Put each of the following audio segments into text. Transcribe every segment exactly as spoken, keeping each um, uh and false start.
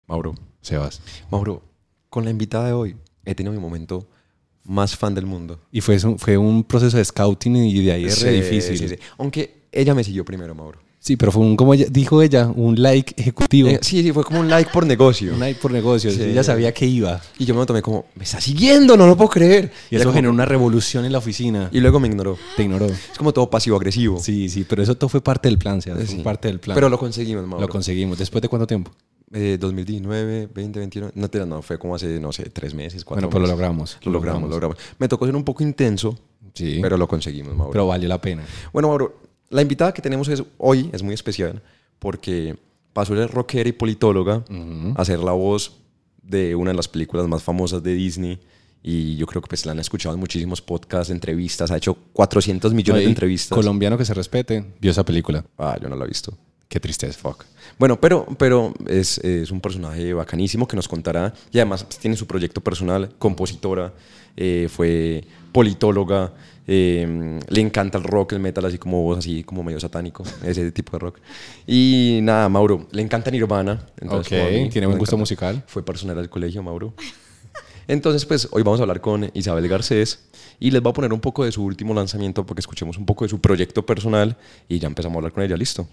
Mauro. Sebas. Mauro, con la invitada de hoy he tenido mi momento más fan del mundo. Y fue, fue un proceso de scouting y de ahí es sí, re difícil. Sí, sí. Aunque ella me siguió primero, Mauro. Sí, pero fue un, como ella, dijo ella, un like ejecutivo. Eh, sí, sí, fue como un like por negocio. Un like por negocio. Sí. Ella sabía que iba. Y yo me lo tomé como, me está siguiendo, no lo puedo creer. Y eso generó una revolución en la oficina. Y luego me ignoró. Te ignoró. Es como todo pasivo-agresivo. Sí, sí, pero eso todo fue parte del plan, ¿sí? Sí. Fue parte del plan. Pero lo conseguimos, Mauro. Lo conseguimos. ¿Después de cuánto tiempo? Eh, dos mil diecinueve, veinte veintiuno. No, no, fue como hace, no sé, tres meses, cuatro Bueno, pues meses. lo logramos. Lo logramos, lo logramos. Me tocó ser un poco intenso, sí, pero lo conseguimos, Mauro. Pero valió la pena. Bueno, Mauro, la invitada que tenemos es, hoy es muy especial porque pasó de rockera y politóloga uh-huh. a ser la voz de una de las películas más famosas de Disney. Y yo creo que pues la han escuchado en muchísimos podcasts, entrevistas. Ha hecho cuatrocientos millones Oye, de entrevistas. Colombiano que se respete, vio esa película. Ah, yo no la he visto. Qué tristeza. Fuck. Bueno, pero, pero es, es un personaje bacanísimo que nos contará. Y además tiene su proyecto personal, compositora, eh, fue politóloga. Eh, le encanta el rock, el metal, así como vos, así como medio satánico, ese tipo de rock. Y nada, Mauro, le encanta Nirvana. Entonces, ok, mí, tiene buen gusto musical. Fue personal del colegio, Mauro. Entonces, pues hoy vamos a hablar con Isabel Garcés y les voy a poner un poco de su último lanzamiento para que escuchemos un poco de su proyecto personal y ya empezamos a hablar con ella. ¿Listo?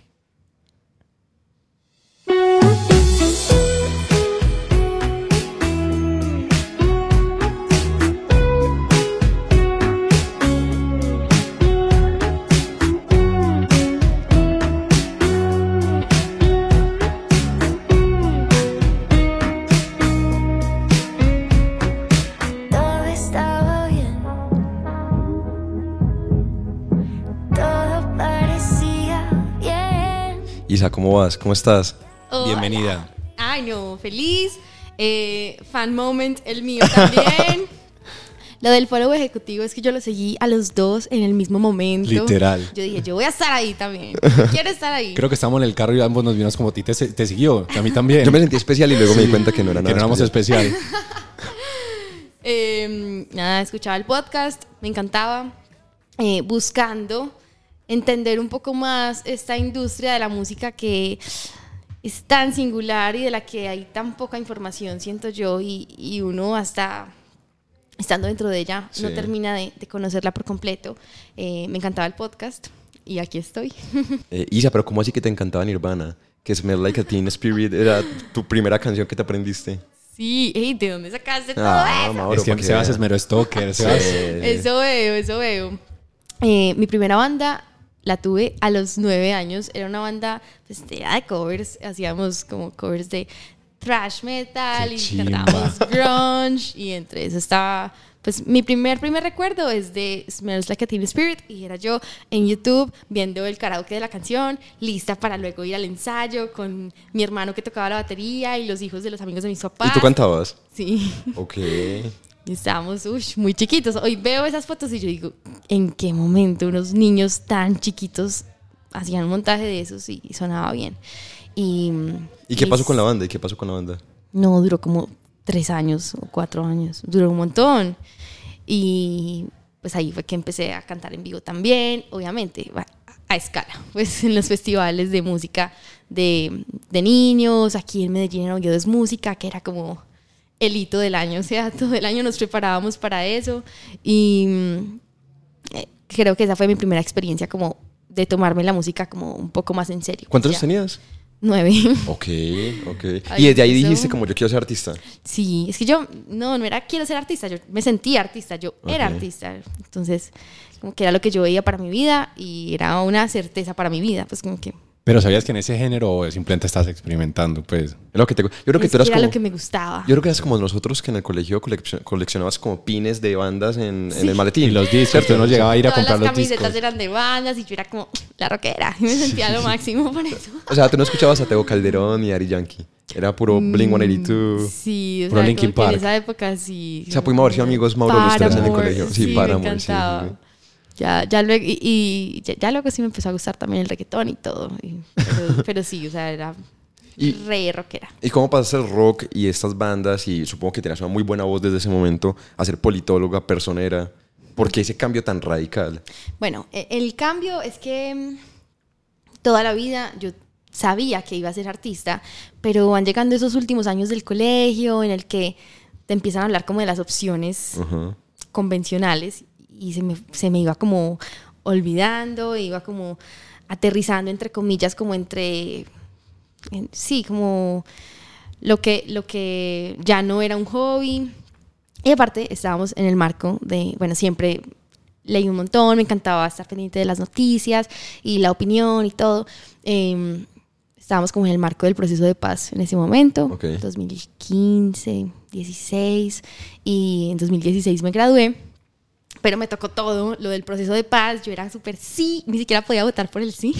Isa, ¿cómo vas? ¿Cómo estás? Hola. Bienvenida. Ay, no, feliz. Eh, fan moment, el mío también. Lo del follow ejecutivo es que yo lo seguí a los dos en el mismo momento. Literal. Yo dije, yo voy a estar ahí también. Quiero estar ahí. Creo que estamos en el carro y ambos nos vimos como ti. Te, te siguió, a mí también. Yo me sentí especial y luego sí, me di cuenta que no era nada que no éramos especial. especial. eh, nada, escuchaba el podcast, me encantaba. Eh, buscando entender un poco más esta industria de la música que es tan singular y de la que hay tan poca información, siento yo, y, y uno hasta estando dentro de ella sí. no termina de, de conocerla por completo. Eh, me encantaba el podcast y aquí estoy. Eh, Isa, pero ¿cómo así que te encantaba Nirvana? Que Smell Like a Teen Spirit era tu primera canción que te aprendiste. Sí, hey, ¿de dónde sacaste todo ah, eso? Mauro, es que Sebas es mero stalker. Sebas. Sí. Eso veo, eso veo. Eh, mi primera banda la tuve a los nueve años. Era una banda pues, era de covers. Hacíamos como covers de thrash metal. Qué y chimba. cantábamos grunge. Y entre eso estaba... Pues mi primer, primer recuerdo es de Smells Like a Teen Spirit. Y era yo en YouTube viendo el karaoke de la canción, lista para luego ir al ensayo con mi hermano que tocaba la batería y los hijos de los amigos de mis papás. ¿Y tú cantabas? Sí. Ok. Y estábamos uy, muy chiquitos. Hoy veo esas fotos y yo digo, ¿en qué momento unos niños tan chiquitos hacían un montaje de esos y sonaba bien? Y, ¿Y qué y pasó con la banda? ¿Y qué pasó con la banda? No, duró como tres años o cuatro años. Duró un montón. Y pues ahí fue que empecé a cantar en vivo también, obviamente, a escala. Pues en los festivales de música de, de niños, aquí en Medellín en Oviedo es música, que era como... el hito del año, o sea, todo el año nos preparábamos para eso y eh, creo que esa fue mi primera experiencia como de tomarme la música como un poco más en serio. ¿Cuántos años tenías? Nueve. Ok, ok. Ay, y desde ahí eso... dijiste como yo quiero ser artista. Sí, es que yo no, no era quiero ser artista, yo me sentía artista, yo okay. era artista, entonces como que era lo que yo veía para mi vida y era una certeza para mi vida, pues como que... Pero ¿sabías que en ese género simplemente estás experimentando? Pues es lo que te, yo creo que es tú eras que era como, lo que me gustaba. Yo creo que eras como nosotros que en el colegio coleccion, coleccionabas como pines de bandas en, sí. en el maletín. Y los discos, tú no llegaba a ir a comprar los discos. Todas las camisetas eran de bandas y yo era como la rockera y me sentía lo máximo por eso. O sea, tú no escuchabas a Tego Calderón y Ari Yankee. Era puro Blink ciento ochenta y dos. Sí, o puro sea, Linkin como Park. que en esa época sí. O sea, pudimos haber sido amigos, Mauro, los tres en el colegio. Sí, sí Paramore, me encantaba. sí, sí, sí. Ya, ya, luego, y, y ya, ya luego sí me empezó a gustar también el reggaetón y todo. Y, pero, pero sí, o sea, era y, re rockera. ¿Y cómo pasaste el rock y estas bandas? Y supongo que tenías una muy buena voz desde ese momento a ser politóloga, personera. ¿Por qué ese cambio tan radical? Bueno, el cambio es que toda la vida yo sabía que iba a ser artista, pero van llegando esos últimos años del colegio en el que te empiezan a hablar como de las opciones uh-huh. convencionales y se me, se me iba como olvidando, iba como aterrizando entre comillas, como entre, en, sí, como lo que, lo que ya no era un hobby. Y aparte estábamos en el marco de, bueno, siempre leí un montón, me encantaba estar pendiente de las noticias y la opinión y todo. Eh, estábamos como en el marco del proceso de paz en ese momento, okay. dos mil quince, dieciséis, y en dos mil dieciséis me gradué. Pero me tocó todo lo del proceso de paz. Yo era súper sí, ni siquiera podía votar por el sí.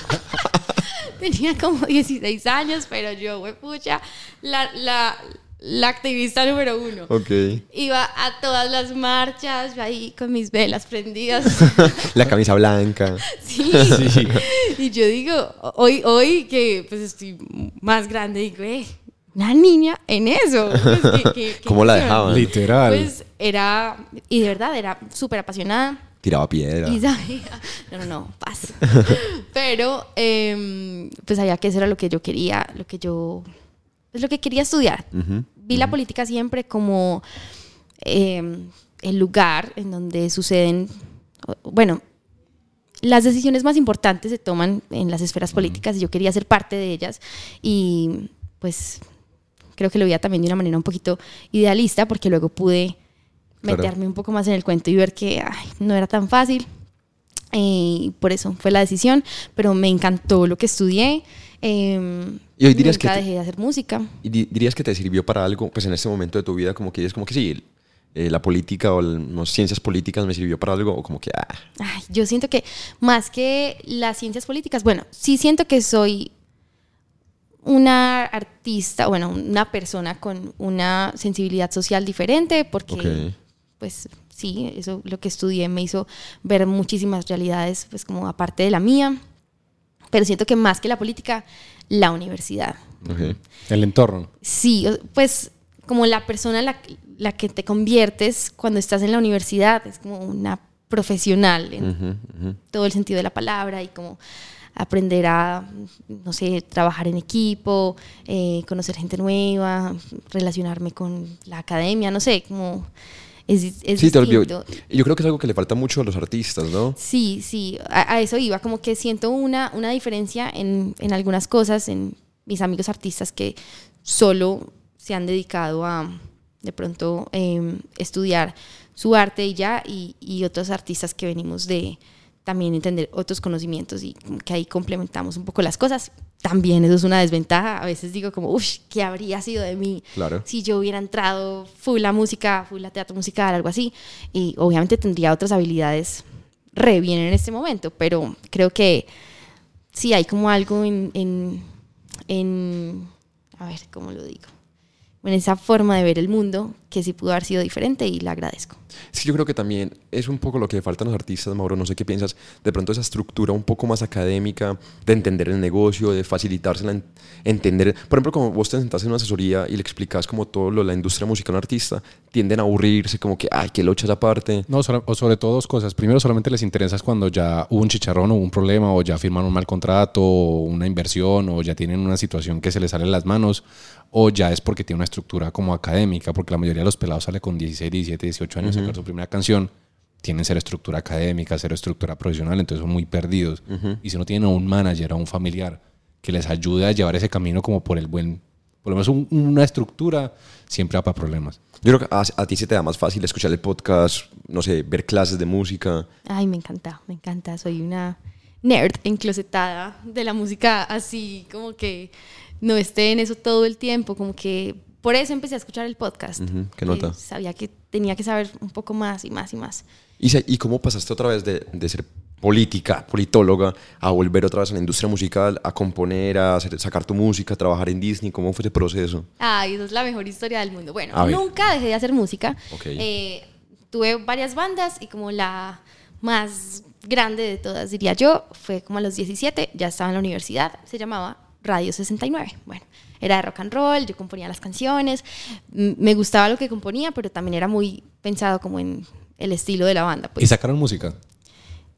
Tenía como dieciséis años, pero yo, güey, pucha, la, la, la activista número uno. Okay. Iba a todas las marchas, yo ahí con mis velas prendidas. La camisa blanca. Sí. sí. Y yo digo, hoy, hoy que pues estoy más grande, digo, eh, una niña en eso. Pues, ¿qué, qué, qué ¿Cómo la dejaban? Literal. Pues era, y de verdad, era súper apasionada. Tiraba piedra. Y sabía, no, no, no, paz. Pero, eh, pues sabía que eso era lo que yo quería, lo que yo, pues lo que quería estudiar. Uh-huh. Vi uh-huh. la política siempre como eh, el lugar en donde suceden, bueno, las decisiones más importantes se toman en las esferas políticas uh-huh. y yo quería ser parte de ellas. Y pues creo que lo veía también de una manera un poquito idealista, porque luego pude meterme claro. un poco más en el cuento y ver que ay, no era tan fácil. Y por eso fue la decisión, pero me encantó lo que estudié. Eh, y hoy dirías nunca que te, dejé de hacer música. ¿Y dirías que te sirvió para algo, pues en este momento de tu vida, como que dices, como que sí, eh, la política o el, no, ciencias políticas me sirvió para algo, o como que ah? Ay, yo siento que más que las ciencias políticas, bueno, sí siento que soy una artista, bueno, una persona con una sensibilidad social diferente, porque okay. pues sí, eso lo que estudié me hizo ver muchísimas realidades, pues como aparte de la mía, pero siento que más que la política, la universidad. Okay. El entorno. Sí, pues como la persona la, la que te conviertes cuando estás en la universidad, es como una profesional en uh-huh, uh-huh. todo el sentido de la palabra y como aprender a, no sé, trabajar en equipo, eh, conocer gente nueva, relacionarme con la academia, no sé, como es, es sí, distinto. Yo creo que es algo que le falta mucho a los artistas, ¿no? Sí, sí, a, a eso iba, como que siento una, una diferencia en, en algunas cosas, en mis amigos artistas que solo se han dedicado a, de pronto, eh, estudiar su arte y ya, y, y otros artistas que venimos de también entender otros conocimientos y que ahí complementamos un poco las cosas. También eso es una desventaja. A veces digo como, uff, ¿qué habría sido de mí claro. si yo hubiera entrado full la música, full la teatro musical, algo así? Y obviamente tendría otras habilidades re bien en este momento, pero creo que sí hay como algo en, en, en a ver, ¿cómo lo digo? En esa forma de ver el mundo que sí pudo haber sido diferente y la agradezco. Sí, yo creo que también es un poco lo que le faltan a los artistas, Mauro, no sé qué piensas, de pronto esa estructura un poco más académica, de entender el negocio, de facilitársela, en, entender, por ejemplo, como vos te sentás en una asesoría y le explicas como todo lo de la industria musical a un artista, tienden a aburrirse, como que, ay, qué locha esa parte. No, o sobre todo dos cosas. Primero, solamente les interesa cuando ya hubo un chicharrón o un problema, o ya firmaron un mal contrato, o una inversión, o ya tienen una situación que se les sale de las manos, o ya es porque tiene una estructura como académica, porque la mayoría de los pelados sale con dieciséis, diecisiete, dieciocho años, uh-huh. sacar su primera canción, tienen cero estructura académica, cero estructura profesional, entonces son muy perdidos. Uh-huh. Y si no tienen a un manager, a un familiar que les ayude a llevar ese camino como por el buen, por lo menos un, una estructura, siempre va para problemas. Yo creo que a, a ti se te da más fácil escuchar el podcast, no sé, ver clases de música. Ay, me encanta, me encanta, soy una nerd enclosetada de la música, así como que no esté en eso todo el tiempo, como que por eso empecé a escuchar el podcast. Uh-huh. ¿Qué nota? Sabía que tenía que saber un poco más y más y más. ¿Y, ¿Y cómo pasaste otra vez de, de ser política, politóloga, a volver otra vez a la industria musical, a componer, a hacer, sacar tu música, a trabajar en Disney? ¿Cómo fue ese proceso? Ay, esa es la mejor historia del mundo. Bueno, nunca dejé de hacer música. Okay. Eh, tuve varias bandas y como la más grande de todas, diría yo, fue como a los diecisiete, ya estaba en la universidad, se llamaba Radio sesenta y nueve. Bueno, era de rock and roll, yo componía las canciones, me gustaba lo que componía, pero también era muy pensado como en el estilo de la banda. Pues. ¿Y sacaron música?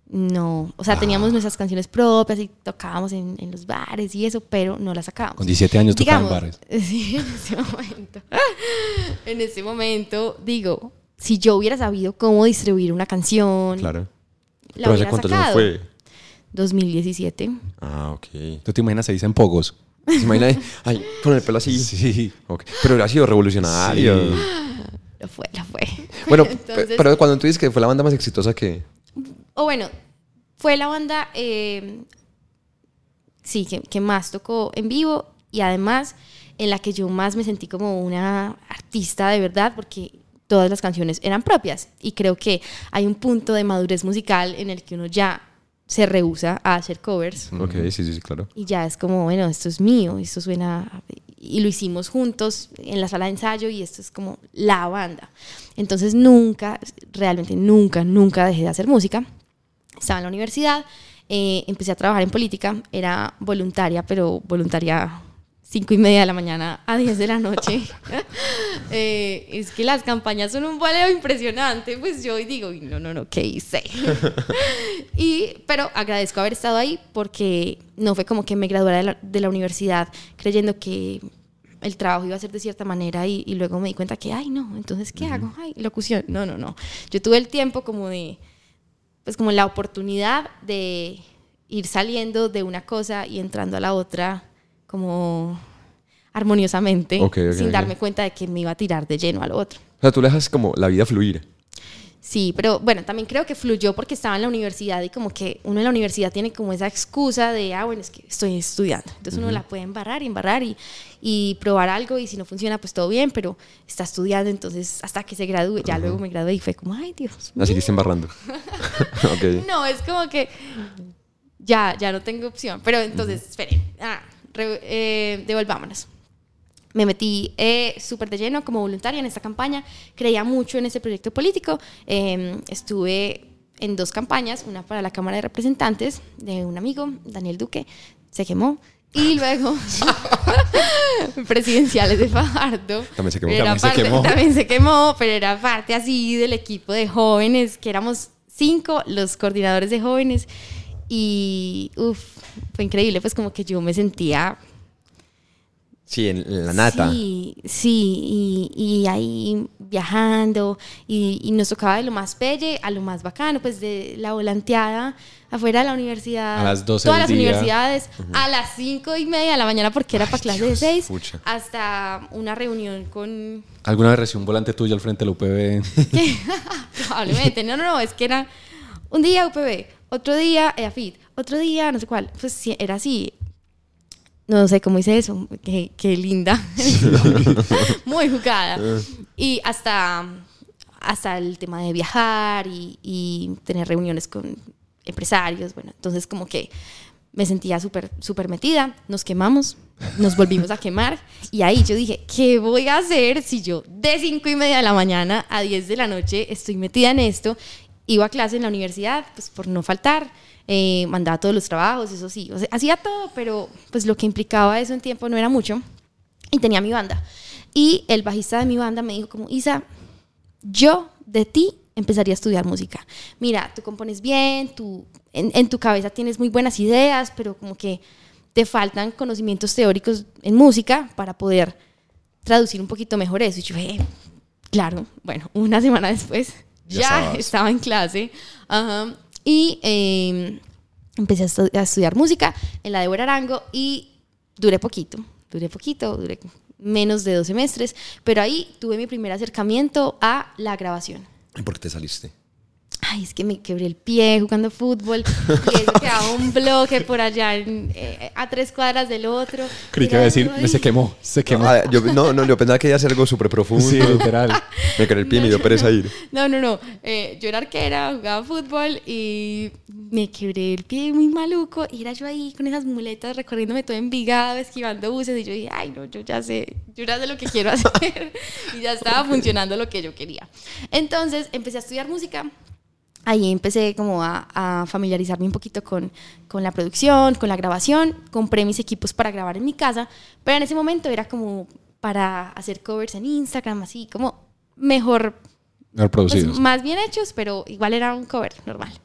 No, o sea, ah. teníamos nuestras canciones propias y tocábamos en, en los bares y eso, pero no las sacábamos. Con diecisiete años tocaba en bares. Sí, en ese momento. En ese momento, digo, si yo hubiera sabido cómo distribuir una canción, claro. la ¿Pero hubiera hace cuántos sacado. años fue? dos mil diecisiete. Ah, ok. ¿Tú te imaginas se dicen pogos? ¿Se imagina? Ay, con el pelo así. Sí. Okay. Pero ha sido revolucionario. Sí. Lo fue, lo fue. Bueno, Entonces, pero cuando tú dices que fue la banda más exitosa, ¿qué? O bueno, fue la banda, eh, sí, que, que más tocó en vivo y además en la que yo más me sentí como una artista de verdad, porque todas las canciones eran propias y creo que hay un punto de madurez musical en el que uno ya se rehúsa a hacer covers. Ok, sí, sí, sí, claro. Y ya es como, bueno, esto es mío, esto suena... Y lo hicimos juntos en la sala de ensayo y esto es como la banda. Entonces nunca, realmente nunca, nunca dejé de hacer música. Estaba en la universidad, eh, empecé a trabajar en política, era voluntaria, pero voluntaria cinco y media de la mañana a diez de la noche. eh, es que las campañas son un boleo impresionante, pues yo digo, no, no, no, ¿qué hice? y, pero agradezco haber estado ahí porque no fue como que me graduara de la, de la universidad creyendo que el trabajo iba a ser de cierta manera y, y luego me di cuenta que, ay, no, entonces, ¿qué uh-huh. hago? Ay, locución. No, no, no. Yo tuve el tiempo como de, pues como la oportunidad de ir saliendo de una cosa y entrando a la otra como armoniosamente, okay, okay, sin okay. darme cuenta de que me iba a tirar de lleno al otro. O sea, tú le dejas como la vida fluir. Sí, pero bueno, también creo que fluyó porque estaba en la universidad y como que uno en la universidad tiene como esa excusa de, ah, bueno, es que estoy estudiando. Entonces uh-huh. uno la puede embarrar y embarrar y, y probar algo y si no funciona, pues todo bien, pero está estudiando, entonces hasta que se gradúe. Ya uh-huh. luego me gradué y fue como, ay, Dios mío. Así te está embarrando. Okay. No, es como que ya, ya no tengo opción. Pero entonces, uh-huh. esperen, ah, re, eh, devolvámonos. Me metí eh, súper de lleno como voluntaria en esta campaña, creía mucho en ese proyecto político, eh, estuve en dos campañas, una para la Cámara de Representantes de un amigo, Daniel Duque, se quemó, y luego presidenciales de Fajardo. También se quemó. Era También, parte, se quemó. también se quemó, pero era parte así del equipo de jóvenes, que éramos cinco, los coordinadores de jóvenes, y uf, fue increíble, pues como que yo me sentía... Sí, en la nata. Sí, sí, y, y ahí viajando, y, y nos tocaba de lo más pelle a lo más bacano, pues de la volanteada afuera de la universidad. A las doce todas del las día. Universidades, uh-huh. a las cinco y media de la mañana, porque era para clase de seis, pucha. hasta una reunión con... ¿Alguna vez recibió un volante tuyo al frente de la U P B? Probablemente, no, no, no, es que era un día U P B, otro día E A F I T, otro día no sé cuál, pues sí, era así. No sé cómo hice eso, qué, qué linda, muy jugada. Y hasta, hasta el tema de viajar y, y tener reuniones con empresarios, bueno, entonces como que me sentía súper súper metida, nos quemamos, nos volvimos a quemar y ahí yo dije, ¿qué voy a hacer si yo de cinco y media de la mañana a diez de la noche estoy metida en esto? Iba a clase en la universidad, pues por no faltar. Eh, mandaba todos los trabajos, eso sí, o sea, hacía todo, pero pues lo que implicaba eso en tiempo no era mucho y tenía mi banda y el bajista de mi banda me dijo como, Isa, yo de ti empezaría a estudiar música, mira, tú compones bien, tú, en, en tu cabeza tienes muy buenas ideas, pero como que te faltan conocimientos teóricos en música para poder traducir un poquito mejor eso y yo, eh, claro, bueno, una semana después ya, ya estaba en clase, ajá. Y eh, empecé a, estu- a estudiar música en la Débora Arango y duré poquito, duré poquito, duré menos de dos semestres, pero ahí tuve mi primer acercamiento a la grabación. ¿Y por qué te saliste? Ay, es que me quebré el pie jugando fútbol y eso quedaba un bloque por allá en, eh, a tres cuadras del otro. Creí que iba a decir, me se quemó, se quemó. Ah, yo, no, no, yo pensaba que iba a hacer algo súper profundo. Sí, literal. Me quebré el pie y no, me dio no, pereza no. ir. No, no, no. Eh, yo era arquera, jugaba fútbol y me quebré el pie muy maluco. Y era yo ahí con esas muletas recorriéndome todo Envigado, esquivando buses. Y yo dije, ay, no, yo ya sé, yo ya sé lo que quiero hacer. Y ya estaba funcionando lo que yo quería. Entonces empecé a estudiar música. Ahí empecé como a, a familiarizarme un poquito con, con la producción, con la grabación. Compré mis equipos para grabar en mi casa, pero en ese momento era como para hacer covers en Instagram, así como mejor, Mejor producidos. pues, más bien hechos, pero igual era un cover normal.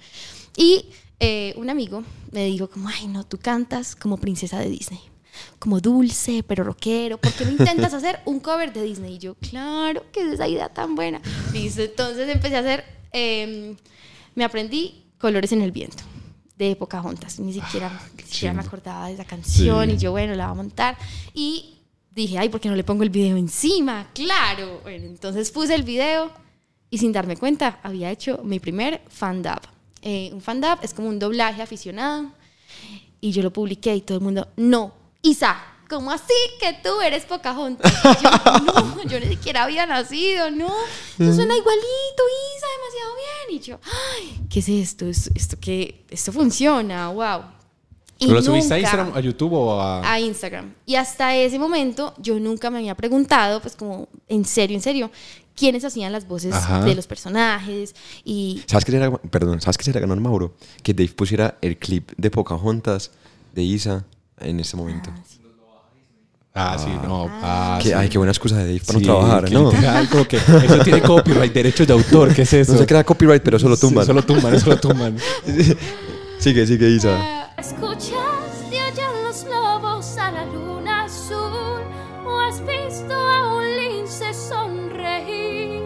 Y eh, un amigo me dijo como, ay, no, tú cantas como princesa de Disney. Como dulce, pero rockero. ¿Por qué no intentas hacer un cover de Disney? Y yo, claro, que es esa idea tan buena. Listo, entonces empecé a hacer, eh, me aprendí Colores en el Viento, de Pocahontas. Ni siquiera, ah, ni siquiera me acordaba de esa canción. Sí. Y yo, bueno, la voy a montar. Y dije, ay, ¿por qué no le pongo el video encima? Claro. Bueno, entonces puse el video y sin darme cuenta había hecho mi primer fan-dub. Eh, un fan-dub es como un doblaje aficionado. Y yo lo publiqué y todo el mundo, no, Isa, ¿cómo así que tú eres Pocahontas? Y yo, no, yo ni siquiera había nacido, no, eso suena igualito, Isa, demasiado bien. Y yo, ay, ¿qué es esto? ¿Esto, esto, qué? Esto funciona, wow. Y ¿Lo subiste a Instagram, a YouTube o a...? A Instagram. Y hasta ese momento yo nunca me había preguntado, pues como, en serio, en serio, quiénes hacían las voces Ajá. de los personajes y... ¿Sabes qué sería, perdón, ¿sabes qué sería ganar, Mauro? Que Dave pusiera el clip de Pocahontas de Isa en ese momento. Ah, sí, ah, sí no. Ah, ah, que, sí. Ay, qué buena excusa de Dave para sí, no trabajar, ¿no? Literal, como que eso tiene copyright, derechos de autor, ¿qué es eso? No se crea copyright, pero solo tumban. Sí, solo tumban, solo tumban. Sigue, sigue, Isa. ¿Escuchaste allá los lobos a la luna azul? ¿O has visto a un lince sonreír?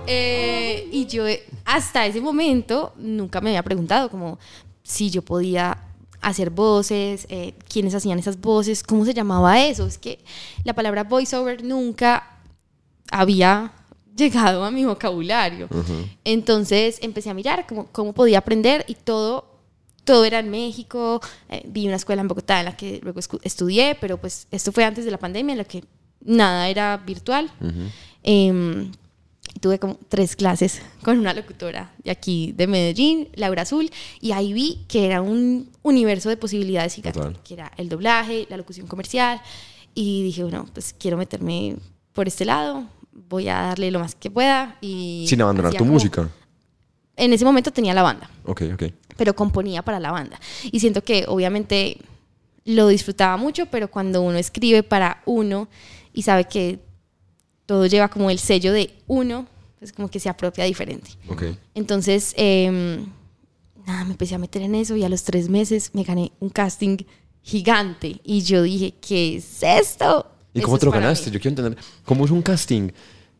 Eh, y yo hasta ese momento nunca me había preguntado como si yo podía hacer voces, eh, quiénes hacían esas voces, cómo se llamaba eso. Es que la palabra voiceover nunca había llegado a mi vocabulario. Uh-huh. Entonces empecé a mirar cómo, cómo podía aprender y todo, todo era en México. Eh, vi una escuela en Bogotá en la que luego estudié, pero pues esto fue antes de la pandemia en la que nada era virtual. Uh-huh. eh, Tuve como tres clases con una locutora de aquí, de Medellín, Laura Azul, y ahí vi que era un universo de posibilidades gigante, que era el doblaje, la locución comercial, y dije, bueno, pues quiero meterme por este lado, voy a darle lo más que pueda. Y sin abandonar tu como, música. En ese momento tenía la banda, ok, ok, pero componía para la banda, y siento que obviamente lo disfrutaba mucho, pero cuando uno escribe para uno y sabe que todo lleva como el sello de uno, pues como que se apropia diferente. Okay. Entonces, eh, nada, me empecé a meter en eso y a los tres meses me gané un casting gigante. Y yo dije, ¿qué es esto? ¿Y cómo te lo ganaste? Mí. Yo quiero entender, ¿cómo es un casting?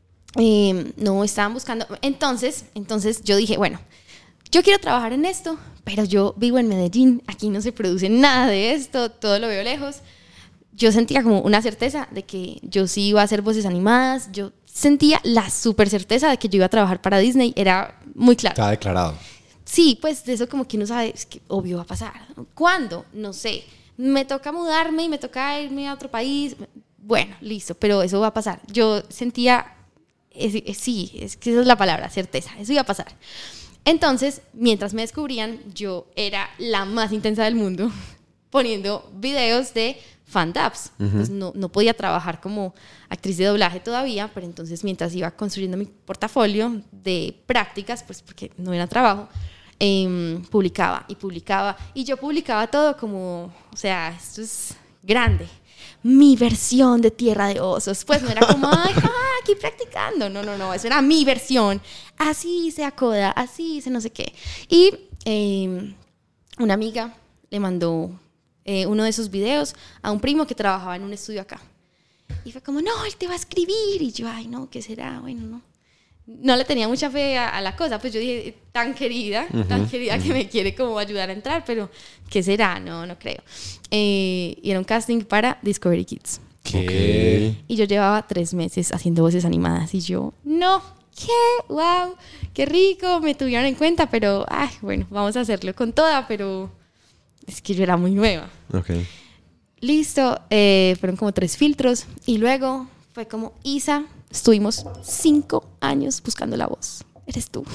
Eh, no, estaban buscando... Entonces, entonces yo dije, bueno, yo quiero trabajar en esto, pero yo vivo en Medellín, aquí no se produce nada de esto, todo lo veo lejos. Yo sentía como una certeza de que yo sí iba a hacer voces animadas. Yo sentía la súper certeza de que yo iba a trabajar para Disney. Era muy claro. Estaba declarado. Sí, pues de eso como que uno sabe, es que obvio va a pasar. ¿Cuándo? No sé. Me toca mudarme y me toca irme a otro país. Bueno, listo, pero eso va a pasar. Yo sentía, es, es, sí, es que esa es la palabra, certeza. Eso iba a pasar. Entonces, mientras me descubrían, yo era la más intensa del mundo poniendo videos de fan-dubs. Uh-huh. Pues no, no podía trabajar como actriz de doblaje todavía, pero entonces mientras iba construyendo mi portafolio de prácticas, pues porque no era trabajo, eh, publicaba y publicaba. Y yo publicaba todo como, o sea, esto es grande. Mi versión de Tierra de Osos. Pues no era como, ay, ah, aquí practicando. No, no, no, eso era mi versión. Así se acoda, así se no sé qué. Y eh, una amiga le mandó Eh, uno de esos videos a un primo que trabajaba en un estudio acá. Y fue como, no, él te va a escribir. Y yo, ay, no, ¿qué será? Bueno, no. No le tenía mucha fe a, a la cosa. Pues yo dije, tan querida, uh-huh, tan querida uh-huh. que me quiere como ayudar a entrar, pero ¿qué será? No, no creo. Eh, y era un casting para Discovery Kids. ¿Qué? Okay. Y yo llevaba tres meses haciendo voces animadas. Y yo, no, ¿qué? ¡Wow! ¡Qué rico! Me tuvieron en cuenta, pero, ay, bueno, vamos a hacerlo con toda, pero... Es que yo era muy nueva. Okay. Listo, eh, fueron como tres filtros y luego fue como, Isa, estuvimos cinco años buscando la voz. Eres tú.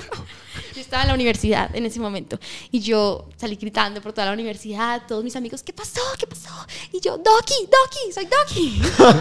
Yo estaba en la universidad en ese momento y yo salí gritando por toda la universidad, todos mis amigos, ¿qué pasó? ¿Qué pasó? Y yo, Doki, Doki, soy Doki.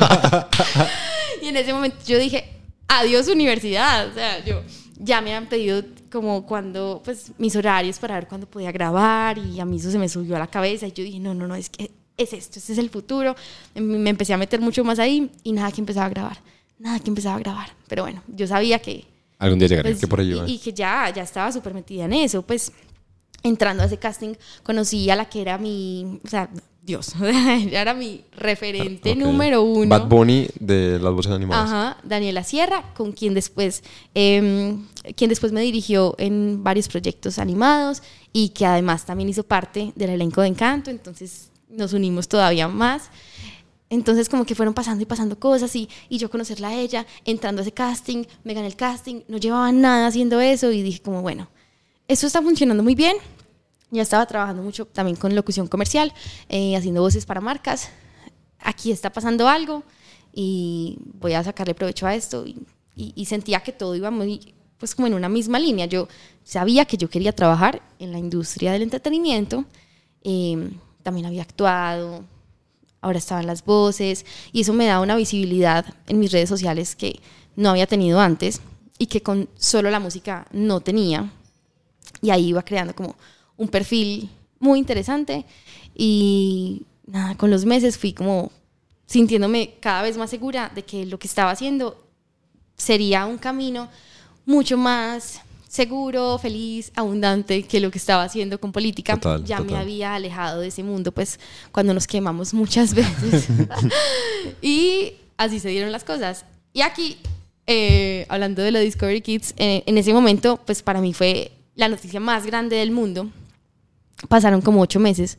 Y en ese momento yo dije, adiós universidad. O sea, yo... Ya me habían pedido como cuando, pues, mis horarios para ver cuándo podía grabar y a mí eso se me subió a la cabeza y yo dije, no, no, no, es que es esto, este es el futuro. Me empecé a meter mucho más ahí y nada que empezaba a grabar, nada que empezaba a grabar. Pero bueno, yo sabía que... Algún día llegaría, pues, que por ahí y, y que ya, ya estaba súper metida en eso, pues entrando a ese casting, conocí a la que era mi, o sea, Dios, ella era mi referente Okay. número uno. Bad Bunny de las voces animadas. Ajá, Daniela Sierra, con quien después, eh, quien después me dirigió en varios proyectos animados y que además también hizo parte del elenco de Encanto, entonces nos unimos todavía más. Entonces como que fueron pasando y pasando cosas y, y yo conocerla a ella, entrando a ese casting, me gané el casting, no llevaba nada haciendo eso y dije como bueno, eso está funcionando muy bien. Ya estaba trabajando mucho también con locución comercial, eh, haciendo voces para marcas. Aquí está pasando algo y voy a sacarle provecho a esto. Y, y, y sentía que todo iba muy, pues como en una misma línea. Yo sabía que yo quería trabajar en la industria del entretenimiento. Eh, también había actuado, ahora estaban las voces y eso me daba una visibilidad en mis redes sociales que no había tenido antes y que con solo la música no tenía. Y ahí iba creando como un perfil muy interesante y nada, con los meses fui como sintiéndome cada vez más segura de que lo que estaba haciendo sería un camino mucho más seguro, feliz, abundante que lo que estaba haciendo con política. Total, ya total. me había alejado de ese mundo pues cuando nos quemamos muchas veces y así se dieron las cosas. Y aquí, eh, hablando de la Discovery Kids, eh, en ese momento pues para mí fue la noticia más grande del mundo. Pasaron como ocho meses.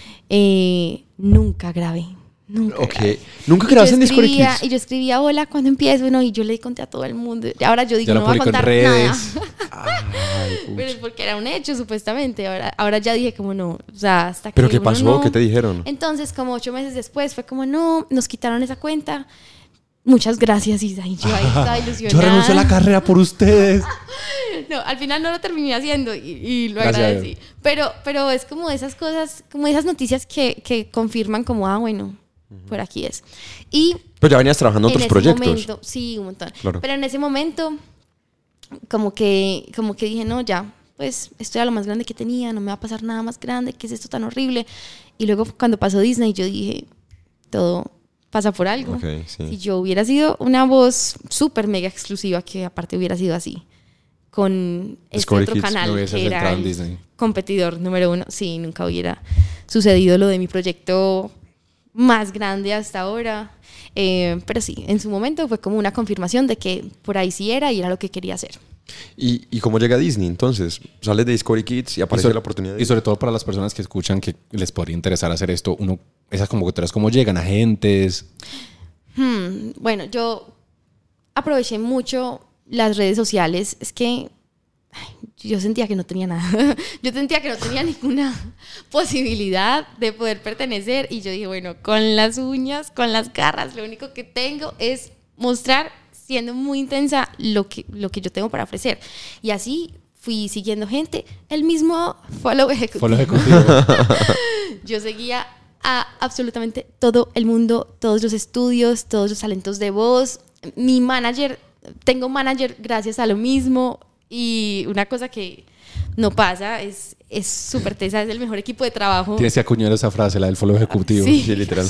Eh, nunca grabé. Nunca Ok. grabé. ¿Nunca Y yo grabaste en Discovery escribía- Kids? Y yo escribía, hola, ¿cuándo empiezo? No, y yo le conté a todo el mundo. Y ahora yo digo, Ya no lo voy a publicó en contar redes. nada. Ay, pucha. Pero es porque era un hecho, supuestamente. Ahora, ahora ya dije como no, o sea, hasta que ¿Pero qué uno pasó? no. ¿Qué te dijeron? Entonces, como ocho meses después, fue como no, nos quitaron esa cuenta. Muchas gracias, Isa. Y yo ahí estaba ilusionada. Yo renuncio a la carrera por ustedes. No, al final no lo terminé haciendo y, y lo Gracias a agradecí. Dios. Pero, pero es como esas cosas, como esas noticias que, que confirman como, ah, bueno, por aquí es. Y Pero ya venías trabajando en en otros ese proyectos. momento, sí, un montón. Claro. Pero en ese momento, como que, como que dije, no, ya, pues esto era lo más grande que tenía, no me va a pasar nada más grande, ¿qué es esto tan horrible? Y luego cuando pasó Disney, yo dije, todo pasa por algo. Ok, sí. Si yo hubiera sido una voz súper mega exclusiva, que aparte hubiera sido así, con este Discovery otro Kids, no canal hubieses que era entrado en el Disney. competidor número uno, sí, nunca hubiera sucedido lo de mi proyecto más grande hasta ahora. Eh, pero sí, en su momento fue como una confirmación de que por ahí sí era y era lo que quería hacer. ¿Y, ¿Y cómo llega a Disney? Entonces, sales de Discovery Kids y Y aparece sobre, la oportunidad. y sobre todo para las personas que escuchan que les podría interesar hacer esto, uno, esas convocatorias, ¿cómo llegan? ¿Agentes? Hmm, bueno, yo aproveché mucho las redes sociales. Es que ay, yo sentía que no tenía nada. Yo sentía que no tenía ninguna posibilidad de poder pertenecer. Y yo dije, bueno, con las uñas, con las garras, lo único que tengo es mostrar, siendo muy intensa, lo que, lo que yo tengo para ofrecer. Y así fui siguiendo gente. El mismo follow ejecutivo. Fue lo ejecutivo. Yo seguía a absolutamente todo el mundo, todos los estudios, todos los talentos de voz. Mi manager, tengo manager gracias a lo mismo. Y una cosa que no pasa es es súper tesa, es el mejor equipo de trabajo. Tienes que acuñar esa frase, la del follow ejecutivo. Sí. Sí, literal.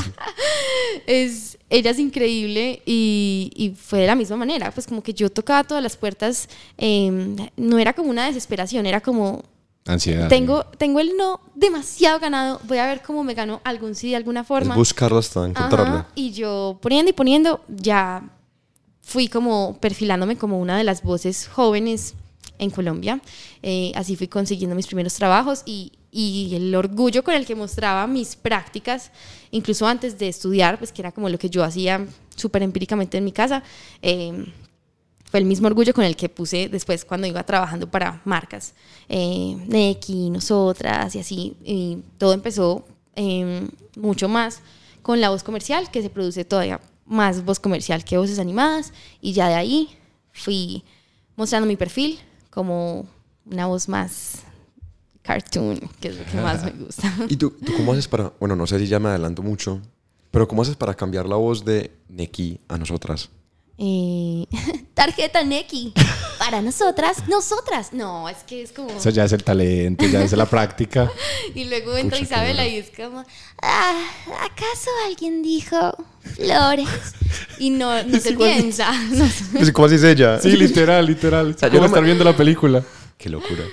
Es, ella es increíble y, y fue de la misma manera. Pues como que yo tocaba todas las puertas. Eh, no era como una desesperación, era como... Ansiedad. Tengo, tengo el no demasiado ganado, voy a ver cómo me gano algún sí de alguna Es forma. buscarlo hasta encontrarlo. Ajá, y yo poniendo y poniendo, ya fui como perfilándome como una de las voces jóvenes en Colombia. Eh, así fui consiguiendo mis primeros trabajos y, y el orgullo con el que mostraba mis prácticas, incluso antes de estudiar, pues que era como lo que yo hacía súper empíricamente en mi casa. Eh, Fue el mismo orgullo con el que puse después cuando iba trabajando para marcas. Eh, Neki, nosotras y así. Y todo empezó eh, mucho más con la voz comercial, que se produce todavía más voz comercial que voces animadas. Y ya de ahí fui mostrando mi perfil como una voz más cartoon, que es lo que más me gusta. ¿Y tú, tú cómo haces para, bueno, no sé si ya me adelanto mucho, pero cómo haces para cambiar la voz de Neki a nosotras? Eh, tarjeta Neki para nosotras, nosotras. No, es que es como. Eso ya es el talento, ya es la práctica. Y luego entra Pucha, Isabela qué y es como, ah, ¿acaso alguien dijo flores? Y no, no se piensa. No se- Pues, ¿cómo así es ella? Sí, literal, literal. sea, yo Como no estar me- viendo la película. Qué locura.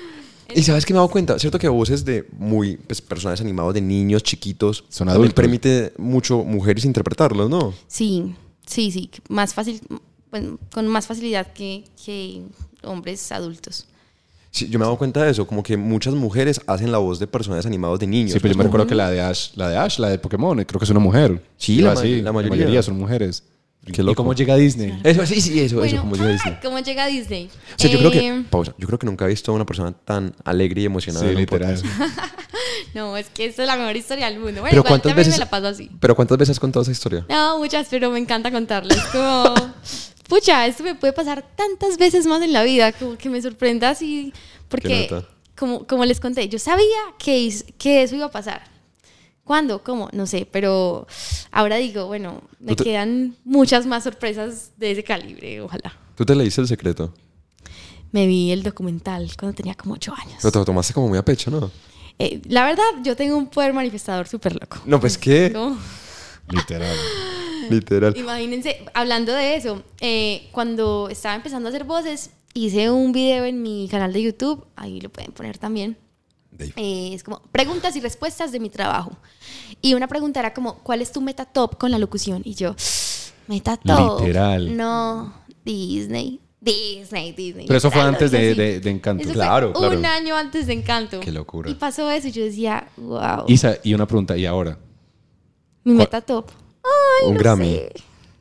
Y sabes que me he dado cuenta, cierto que voces de muy pues, personajes animados de niños chiquitos Son también adultos. permite mucho mujeres interpretarlos, ¿no? Sí, sí, sí, más fácil, bueno, con más facilidad que, que hombres adultos. Sí, yo me he dado cuenta de eso, como que muchas mujeres hacen la voz de personajes animados de niños. Sí, pero yo me recuerdo que la de Ash, la de Ash, la de Pokémon, creo que es una mujer. Sí, Iba la ma- así, la mayoría. son mujeres. Qué ¿Y loco. cómo llega a Disney? Eso, sí, sí, eso, Bueno, eso, como llega Disney. ¿cómo llega a Disney? O sea, yo creo que, Eh, pausa, yo creo que nunca he visto a una persona tan alegre y emocionada Sí, en un literal. podcast. No, es que esta es la mejor historia del mundo. Bueno, Pero igual ¿cuántas también veces, me la paso así. pero ¿cuántas veces has contado esa historia? No, muchas, pero me encanta contarlas. Como, pucha, esto me puede pasar tantas veces más en la vida, como que me sorprenda así, porque, nota. como, como les conté, yo sabía que, is- que eso iba a pasar. ¿Cuándo? ¿Cómo? No sé, pero ahora digo, bueno, me ¿Tú te- quedan muchas más sorpresas de ese calibre, ojalá. ¿Tú te leíste El Secreto? Me vi el documental cuando tenía como ocho años. Pero te lo tomaste como muy a pecho, ¿no? Eh, la verdad, yo tengo un poder manifestador súper loco. No, pues, ¿qué? Como- Literal. Literal. Imagínense, hablando de eso, eh, cuando estaba empezando a hacer voces, hice un video en mi canal de YouTube, ahí lo pueden poner también. Dave. Eh, es como preguntas y respuestas de mi trabajo. Y una pregunta era como, ¿cuál es tu meta top con la locución? Y yo, meta top. Literal. No, Disney. Disney, Disney. Pero eso fue literal, antes lo dije de, así. de, de Encanto. Eso Claro, fue claro. un año antes de Encanto. Qué locura. Y pasó eso y yo decía, wow. Isa, y una pregunta, ¿y ahora? Mi meta top. Ay, Un no Grammy. sé.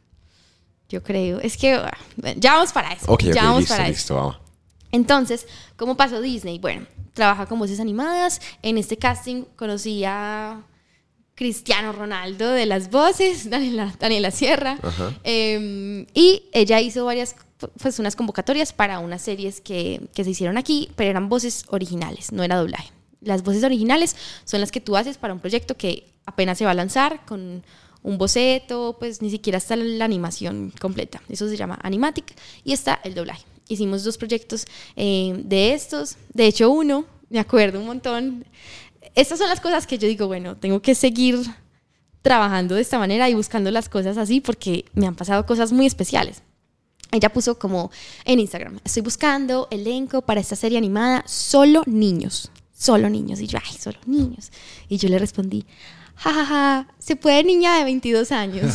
Yo creo. Es que ah, bueno, ya vamos para eso. Ok, ok, ya vamos listo, para eso. listo, vamos. Entonces, ¿cómo pasó Disney? Bueno, trabaja con voces animadas. En este casting conocí a Cristiano Ronaldo de las voces, Daniela, Daniela Sierra. Ajá. Eh, y ella hizo varias, pues unas convocatorias para unas series que, que se hicieron aquí, pero eran voces originales, no era doblaje. Las voces originales son las que tú haces para un proyecto que apenas se va a lanzar con un boceto, pues ni siquiera está la animación completa. Eso se llama Animatic y está el doblaje. Hicimos dos proyectos eh, de estos. De hecho, uno, me acuerdo un montón. Estas son las cosas que yo digo, bueno, tengo que seguir trabajando de esta manera y buscando las cosas así porque me han pasado cosas muy especiales. Ella puso como en Instagram, estoy buscando elenco para esta serie animada, solo niños, solo niños. Y yo, ay, solo niños. Y yo le respondí, jajaja, ja, ja, se puede niña de veintidós años.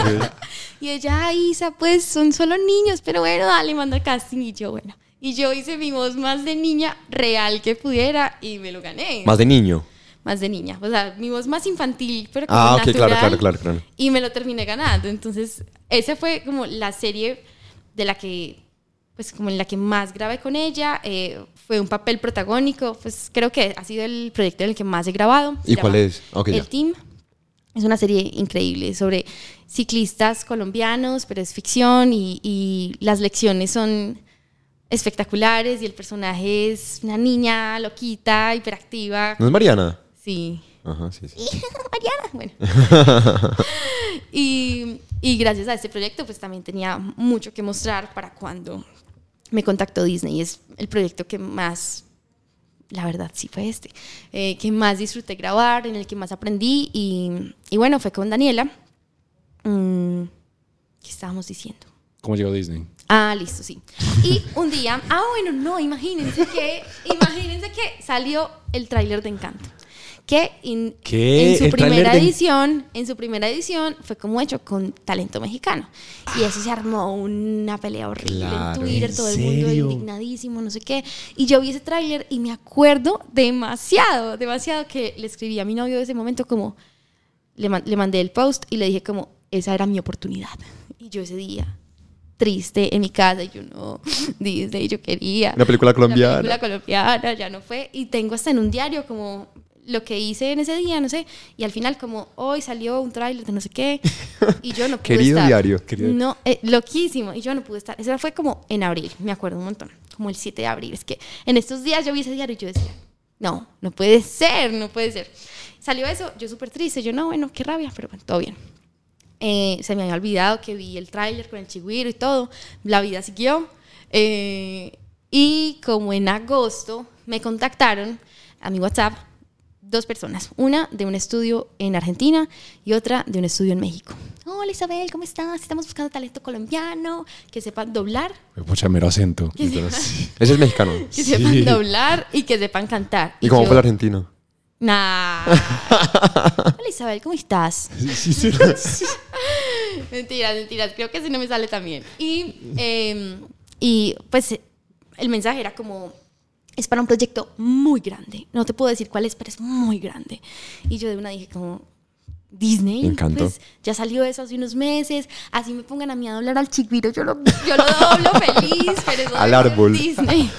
Y ella, ay, Isa, pues son solo niños, pero bueno, dale, manda casting. Y yo, bueno. Y yo hice mi voz más de niña real que pudiera y me lo gané. Más de niño. Más de niña. O sea, mi voz más infantil, pero como Ah, ok, natural. claro, claro, claro, claro. Y me lo terminé ganando. Entonces, esa fue como la serie de la que, pues como en la que más grabé con ella. Eh, fue un papel protagónico. Pues creo que ha sido el proyecto en el que más he grabado. Se ¿Y cuál llama es? Ok, El ya. Team. Es una serie increíble sobre ciclistas colombianos, pero es ficción y, y las lecciones son espectaculares y el personaje es una niña loquita, hiperactiva. ¿No es Mariana? Sí. Ajá, sí, sí. Mariana, bueno. y, y gracias a este proyecto pues también tenía mucho que mostrar para cuando me contactó Disney. Es el proyecto que más, la verdad sí fue este, eh, que más disfruté grabar, en el que más aprendí y, y bueno, fue con Daniela. Mm, ¿qué estábamos diciendo? ¿Cómo llegó Disney? Ah, listo, sí. Y un día, ah, bueno, no, imagínense que, imagínense que salió el tráiler de Encanto. Que en, ¿Qué? en su ¿El tráiler primera de- edición, en su primera edición fue como hecho con talento mexicano. Y eso se armó una pelea horrible Claro, en Twitter, ¿en todo el mundo serio? indignadísimo, no sé qué. Y yo vi ese tráiler y me acuerdo demasiado, demasiado que le escribí a mi novio de ese momento como, le, man- le mandé el post y le dije como, esa era mi oportunidad. Y yo ese día triste en mi casa y yo no, Disney, yo quería Una película colombiana. una película colombiana, ya no fue, y tengo hasta en un diario como lo que hice en ese día, no sé, y al final como hoy salió un tráiler de no sé qué y yo no pude Querido estar. diario. Querido- No, eh, loquísimo, y yo no pude estar. Eso fue como en abril, me acuerdo un montón, como el siete de abril. Es que en estos días yo vi ese diario y yo decía, no, no puede ser, no puede ser. Salió eso, yo súper triste, yo no, bueno, qué rabia, pero bueno, todo bien. Eh, se me había olvidado que vi el tráiler con el chigüiro y todo. La vida siguió. Eh, y como en agosto me contactaron a mi WhatsApp dos personas, una de un estudio en Argentina y otra de un estudio en México. Hola Isabel, ¿cómo estás? Estamos buscando talento colombiano, que sepan doblar. Pucha, mero acento. Que, Ese es mexicano. que sepan doblar y que sepan cantar. ¿Y cómo yo, fue el argentino? Nah. Hola Isabel, ¿cómo estás? Sí, sí, sí. Mentiras, mentiras, creo que así no me sale tan bien. Y, eh, y pues el mensaje era como, es para un proyecto muy grande. No te puedo decir cuál es, pero es muy grande. Y yo de una dije como, Disney, me encantó. Pues ya salió eso hace unos meses. Así me pongan a mí a doblar al Chigüiro, yo lo, yo lo doblo feliz. Pero eso Al de árbol. Disney.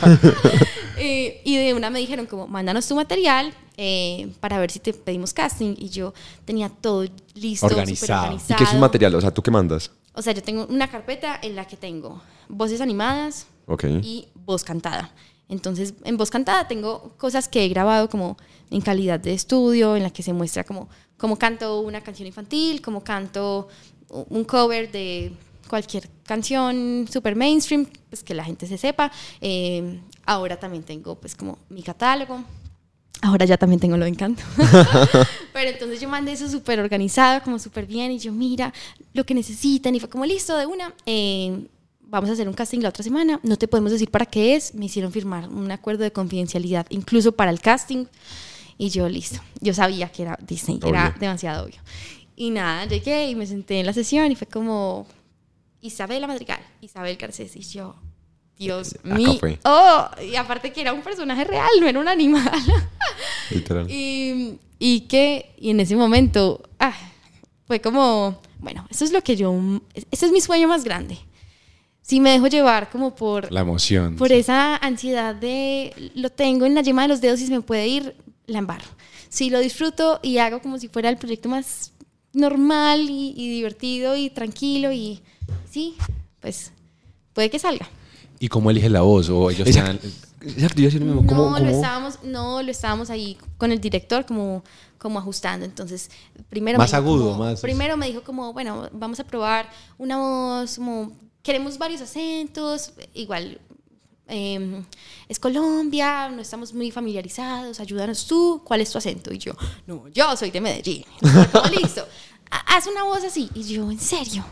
eh, y de una me dijeron como, mándanos tu material eh, para ver si te pedimos casting. Y yo tenía todo listo, Organizado. súper organizado. ¿Y qué es un material? O sea, ¿tú qué mandas? O sea, yo tengo una carpeta en la que tengo voces animadas Ok. y voz cantada. Entonces, en voz cantada tengo cosas que he grabado como en calidad de estudio, en la que se muestra como cómo canto una canción infantil, cómo canto un cover de cualquier canción super mainstream, pues que la gente se sepa. Eh, ahora también tengo pues como mi catálogo. Ahora ya también tengo lo de Encanto. Pero entonces yo mandé eso súper organizado, como súper bien, y yo, mira, lo que necesitan, y fue como, listo, de una, eh, vamos a hacer un casting la otra semana, no te podemos decir para qué es, me hicieron firmar un acuerdo de confidencialidad, incluso para el casting, y yo, listo, yo sabía que era Disney, Obvio. era demasiado obvio. Y nada, llegué y me senté en la sesión, y fue como, Isabela Madrigal, Isabel Garcés, y yo... Dios Acá mío. fue. Oh, y aparte que era un personaje real, no era un animal. Literal. y, y que, y en ese momento, ah, fue como, bueno, eso es lo que yo, ese es mi sueño más grande. Si me dejo llevar como por, La emoción. por sí. esa ansiedad de, lo tengo en la yema de los dedos y se me puede ir, la embarro. Si lo disfruto y hago como si fuera el proyecto más normal y, y divertido y tranquilo y sí, pues puede que salga. ¿Y cómo eliges la voz? O ellos Exacto. te dan- Exacto, yo iba a decir lo mismo. ¿Cómo, No, cómo? lo estábamos, no, lo estábamos ahí con el director como, como ajustando. Entonces, primero Más me dijo agudo, como- más- Primero me dijo como, bueno, vamos a probar una voz, como, queremos varios acentos, igual, eh, es Colombia, no estamos muy familiarizados, ayúdanos tú, ¿cuál es tu acento? Y yo, no, yo soy de Medellín. Todo listo. Ha- Haz una voz así. Y yo, ¿en serio?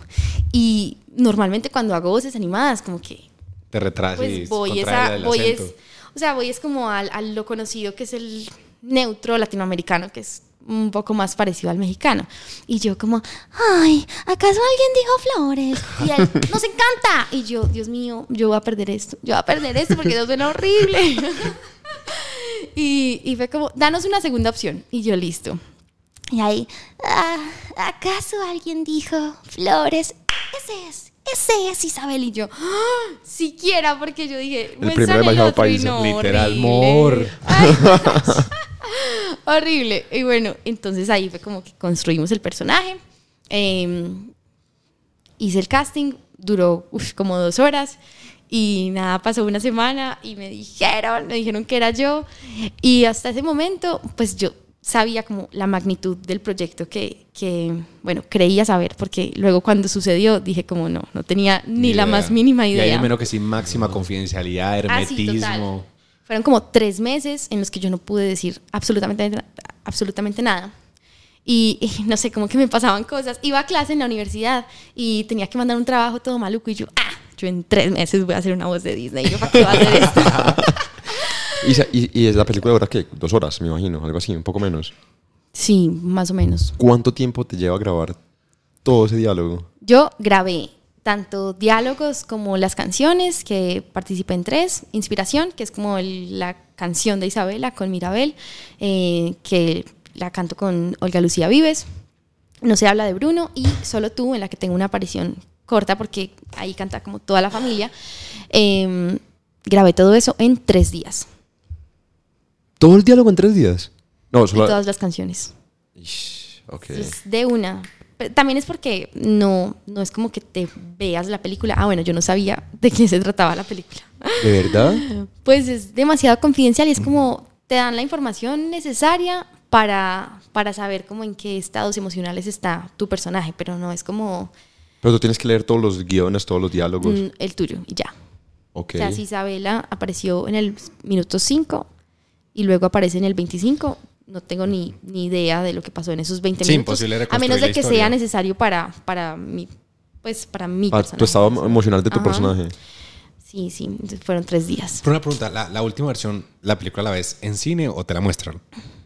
Y normalmente cuando hago voces animadas, como que te retrasas y pues voy, contrae esa, el voy es, acento. o sea, voy es como al, a lo conocido que es el neutro latinoamericano, que es un poco más parecido al mexicano. Y yo como, ay, ¿acaso alguien dijo Flores? Y él, nos encanta. Y yo, Dios mío, yo voy a perder esto, yo voy a perder esto porque eso suena horrible. y, y fue como, danos una segunda opción. Y yo, listo. Y ahí, ah, ¿acaso alguien dijo Flores? Ese es. Ese es Isabel. Y yo, ¡ah! Siquiera, porque yo dije, El "Muestran primero demasiado otro", y paisa. no, Literal, horrible. mor. Ay, horrible. Y bueno, entonces ahí fue como que construimos el personaje. Eh, hice el casting, duró uf, como dos horas. Y nada, pasó una semana y me dijeron, me dijeron que era yo. Y hasta ese momento, pues yo sabía como la magnitud del proyecto que, que, bueno, creía saber, porque luego cuando sucedió dije como no, no tenía ni, la idea. más mínima idea. Y ahí menos que sin máxima confidencialidad, Ah, sí, hermetismo. total. Fueron como tres meses en los que yo no pude decir absolutamente, absolutamente nada. Y, y no sé, como que me pasaban cosas. Iba a clase en la universidad y tenía que mandar un trabajo todo maluco y yo, ah, yo en tres meses voy a hacer una voz de Disney. ¿Yo para qué voy a hacer esto? ¿Y, se- y, y es la película dura qué? Dos horas, me imagino, algo así, un poco menos. Sí, más o menos. ¿Cuánto tiempo te lleva a grabar todo ese diálogo? Yo grabé tanto diálogos como las canciones, que participé en tres. Inspiración, que es como el- la canción de Isabela con Mirabel, eh, que la canto con Olga Lucía Vives. No se habla de Bruno. Y Solo tú, en la que tengo una aparición corta porque ahí canta como toda la familia. Eh, grabé todo eso en tres días. ¿Todo el diálogo en tres días? No, De solo... todas las canciones. Ish, ok. Entonces, de una. Pero también es porque no, no es como que te veas la película. Ah, bueno, yo no sabía de quién se trataba la película. ¿De verdad? Pues es demasiado confidencial y es como te dan la información necesaria para, para saber como en qué estados emocionales está tu personaje, pero no es como Pero tú tienes que leer todos los guiones, todos los diálogos. mm, el tuyo y ya. Ok. O sea, si Isabela apareció en el minuto cinco y luego aparece en el veinticinco, no tengo ni, ni idea de lo que pasó en esos veinte Sí, minutos. imposible A reconstruir menos la de que historia. sea necesario para, para mi, pues para mi Ah, personaje. tu estado emocional de tu Ajá. personaje. Sí, sí, entonces fueron tres días. Pero una pregunta, ¿la, la última versión, la película la ves en cine o te la muestran?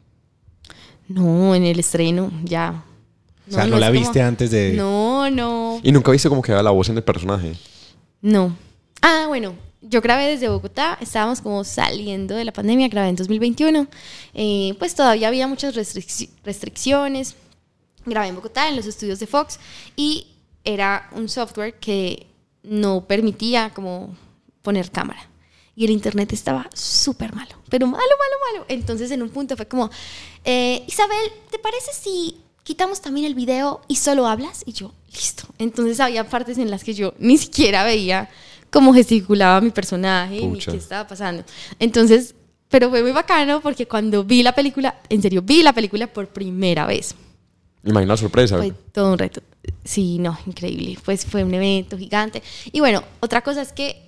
No, en el estreno, ya. O sea, ¿no la es viste como- antes de...? No, no. Y nunca viste como que era la voz en el personaje. No. Ah, bueno, yo grabé desde Bogotá, estábamos como saliendo de la pandemia, grabé en dos mil veintiuno, eh, pues todavía había muchas restric- restricciones, grabé en Bogotá, en los estudios de Fox, y era un software que no permitía como poner cámara. Y el internet estaba súper malo, pero malo, malo, malo. Entonces en un punto fue como, eh, Isabel, ¿te parece si quitamos también el video y solo hablas? Y yo, listo. Entonces había partes en las que yo ni siquiera veía cómo gesticulaba mi personaje Pucha. ni qué estaba pasando. Entonces, pero fue muy bacano porque cuando vi la película, en serio, vi la película por primera vez. Imagina la sorpresa. Fue todo un reto. Sí, no, increíble. Pues fue un evento gigante. Y bueno, otra cosa es que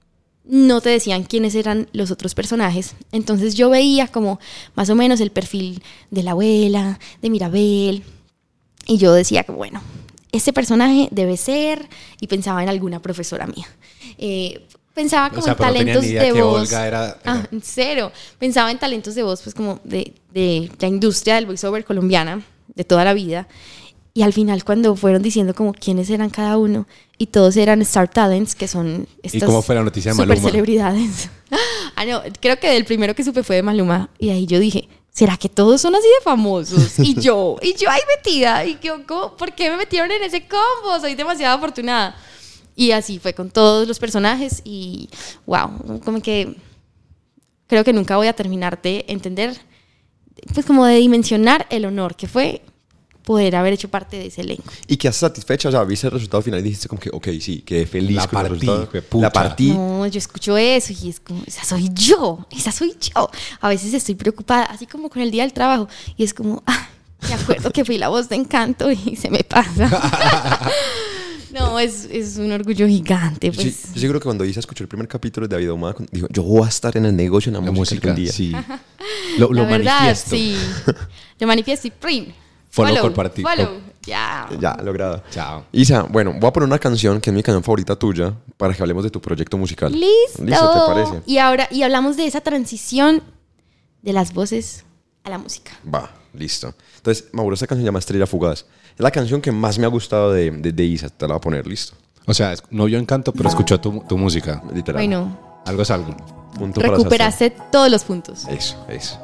no te decían quiénes eran los otros personajes. Entonces yo veía como más o menos el perfil de la abuela, de Mirabel. Y yo decía que, bueno, este personaje debe ser... Y pensaba en alguna profesora mía. Eh, pensaba como O sea, en pero no tenía talentos ni idea de que voz. Olga era- Ah, era- en cero. Pensaba en talentos de voz, pues como de, de la industria del voiceover colombiana, de toda la vida. Y al final cuando fueron diciendo como quiénes eran cada uno, y todos eran Star Talents, que son estas cómo fue la noticia de super Maluma? celebridades. Ah, no, creo que el primero que supe fue de Maluma. Y ahí yo dije, ¿será que todos son así de famosos? Y yo, y yo ahí metida. Y yo, ¿cómo? ¿Por qué me metieron en ese combo? Soy demasiado afortunada. Y así fue con todos los personajes. Y wow, como que creo que nunca voy a terminar de entender, pues como de dimensionar el honor que fue poder haber hecho parte de ese elenco. Y quedaste satisfecha, o sea, viste el resultado final y dijiste como que, ok, sí, quedé feliz La con el partí, resultado. juepucha. La partí. No, yo escucho eso y es como, esa soy yo, esa soy yo. A veces estoy preocupada, así como con el día del trabajo, y es como, ah, me acuerdo que fui la voz de Encanto y se me pasa. No, es, es un orgullo gigante. Pues. Sí, yo creo que cuando Isa escuchó el primer capítulo de David Ahumada, dijo, yo voy a estar en el negocio en la, La música, música, algún día. sí. Lo, La lo verdad, manifiesto. sí. Lo manifiesto y print. Follow por partido. Follow. Ya. Ya, logrado. Chao. Isa, bueno, voy a poner una canción que es mi canción favorita tuya para que hablemos de tu proyecto musical. Listo. ¿Listo? ¿Te parece? Y ahora, y hablamos de esa transición de las voces a la música. Va, listo. Entonces, Mauro, esta canción se llama Estrella Fugaz. Es la canción que más me ha gustado de, de, de Isa. Te la voy a poner, listo. O sea, es- no vio Encanto, pero escuchó tu, tu música. Literal. Bueno, Algo es algo. Punto para recuperaste todos los puntos. Sastre. Eso, eso.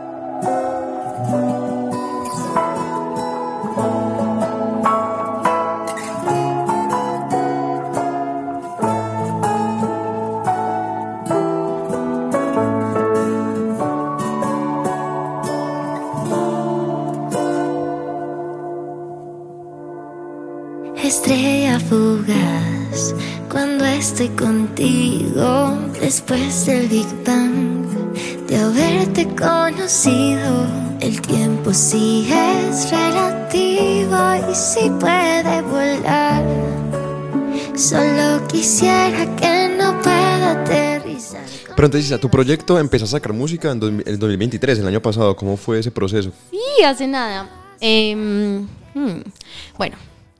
Estrella fugaz, cuando estoy contigo, después del Big Bang, de haberte conocido, el tiempo sí es relativo y sí puede volar. Solo quisiera que no pueda aterrizar. Pero entonces, Isa, tu proyecto empezó a sacar música en dos mil- en dos mil veintitrés, el año pasado. ¿Cómo fue ese proceso? Sí, hace nada. Em, hmm, Bueno,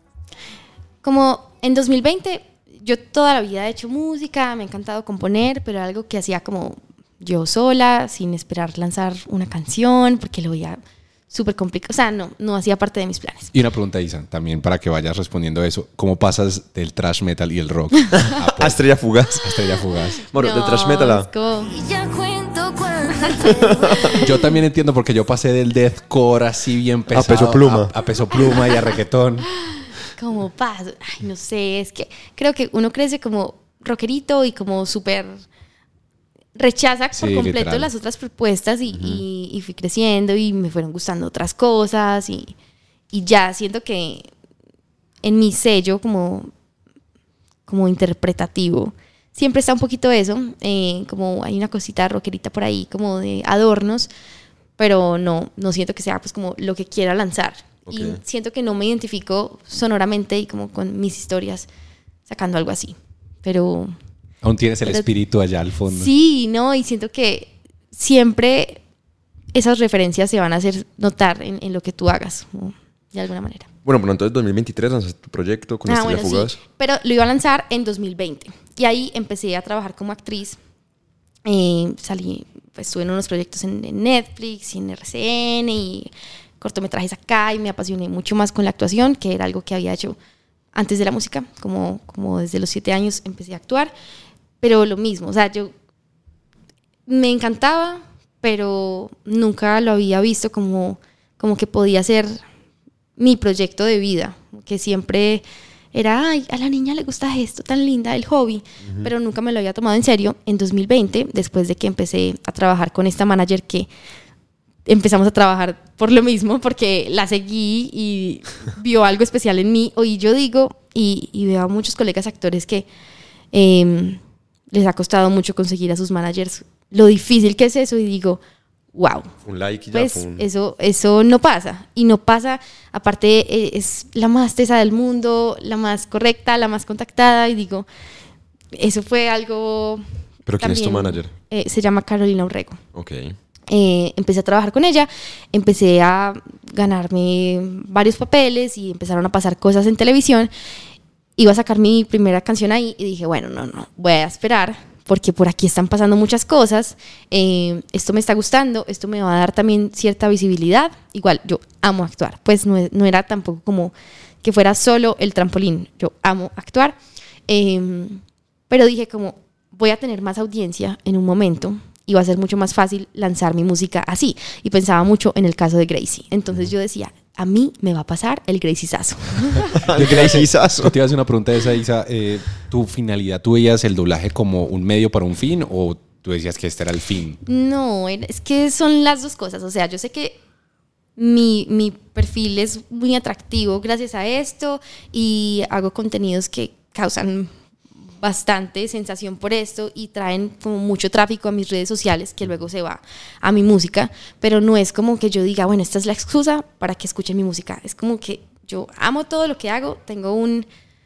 como en dos mil veinte, yo toda la vida he hecho música, me ha encantado componer, pero algo que hacía como yo sola, sin esperar lanzar una canción, porque lo veía súper complicado. O sea, no, no hacía parte de mis planes. Y una pregunta, Isa, también para que vayas respondiendo eso. ¿Cómo pasas del thrash metal y el rock a, A Estrella Fugaz. a Estrella Fugaz? Bueno, de No, thrash metal a... es como- Y ya cuento cuánto. Yo también entiendo porque yo pasé del deathcore así bien pesado. Peso Pluma. A, a Peso Pluma y a reggaetón. como paz, ay, no sé, es que creo que uno crece como rockerito y como súper rechaza por Sí, completo literal. las otras propuestas y, y- y fui creciendo y me fueron gustando otras cosas y, y ya siento que en mi sello como, como interpretativo siempre está un poquito eso, eh, como hay una cosita rockerita por ahí como de adornos, pero no, no siento que sea pues como lo que quiera lanzar. Ok. Y siento que no me identifico sonoramente y como con mis historias sacando algo así. Pero Aún tienes el Pero- espíritu allá al fondo. sí, no, y siento que siempre esas referencias se van a hacer notar en, en lo que tú hagas, ¿no? De alguna manera. Bueno, pero entonces dos mil veintitrés lanzaste tu proyecto con Ah, Estrella bueno, Fugaz. sí, pero lo iba a lanzar en dos mil veinte. Y ahí empecé a trabajar como actriz. Eh, salí, pues estuve en unos proyectos en, en Netflix y en R C N y cortometrajes acá, y me apasioné mucho más con la actuación, que era algo que había hecho antes de la música, como, como desde los siete años empecé a actuar, pero lo mismo, o sea, yo me encantaba, pero nunca lo había visto como, como que podía ser mi proyecto de vida, que siempre era, ay, a la niña le gusta esto, tan linda, el hobby, uh-huh. pero nunca me lo había tomado en serio. En dos mil veinte, después de que empecé a trabajar con esta manager, que empezamos a trabajar por lo mismo, porque la seguí y vio algo especial en mí. Hoy yo digo, y, y veo a muchos colegas actores que eh, les ha costado mucho conseguir a sus managers, lo difícil que es eso, y digo, wow, un like y ya, pues pum. eso, eso no pasa, y no pasa, aparte eh, es la más tesa del mundo, la más correcta, la más contactada, y digo, eso fue algo. ¿Pero quién es tu manager? Eh, se llama Carolina Urrego. Ok. Eh, empecé a trabajar con ella, empecé a ganarme varios papeles y empezaron a pasar cosas en televisión. Iba a sacar mi primera canción ahí y dije, bueno, no, no, voy a esperar, porque por aquí están pasando muchas cosas, eh, esto me está gustando, esto me va a dar también cierta visibilidad. Igual, yo amo actuar, pues no, no era tampoco como que fuera solo el trampolín, yo amo actuar, eh, pero dije como, voy a tener más audiencia en un momento, y va a ser mucho más fácil lanzar mi música así. Y pensaba mucho en el caso de Gracie. Entonces yo decía, a mí me va a pasar el Graciezazo. El Graciezazo. Yo te iba a hacer una pregunta de esa, Isa. Eh, ¿Tu finalidad, tú veías el doblaje como un medio para un fin, o tú decías que este era el fin? No, es que son las dos cosas. O sea, yo sé que mi, mi perfil es muy atractivo gracias a esto, y hago contenidos que causan bastante sensación por esto y traen como mucho tráfico a mis redes sociales, que luego se va a mi música, pero no es como que yo diga, bueno, esta es la excusa para que escuchen mi música. Es como que yo amo todo lo que hago, tengo un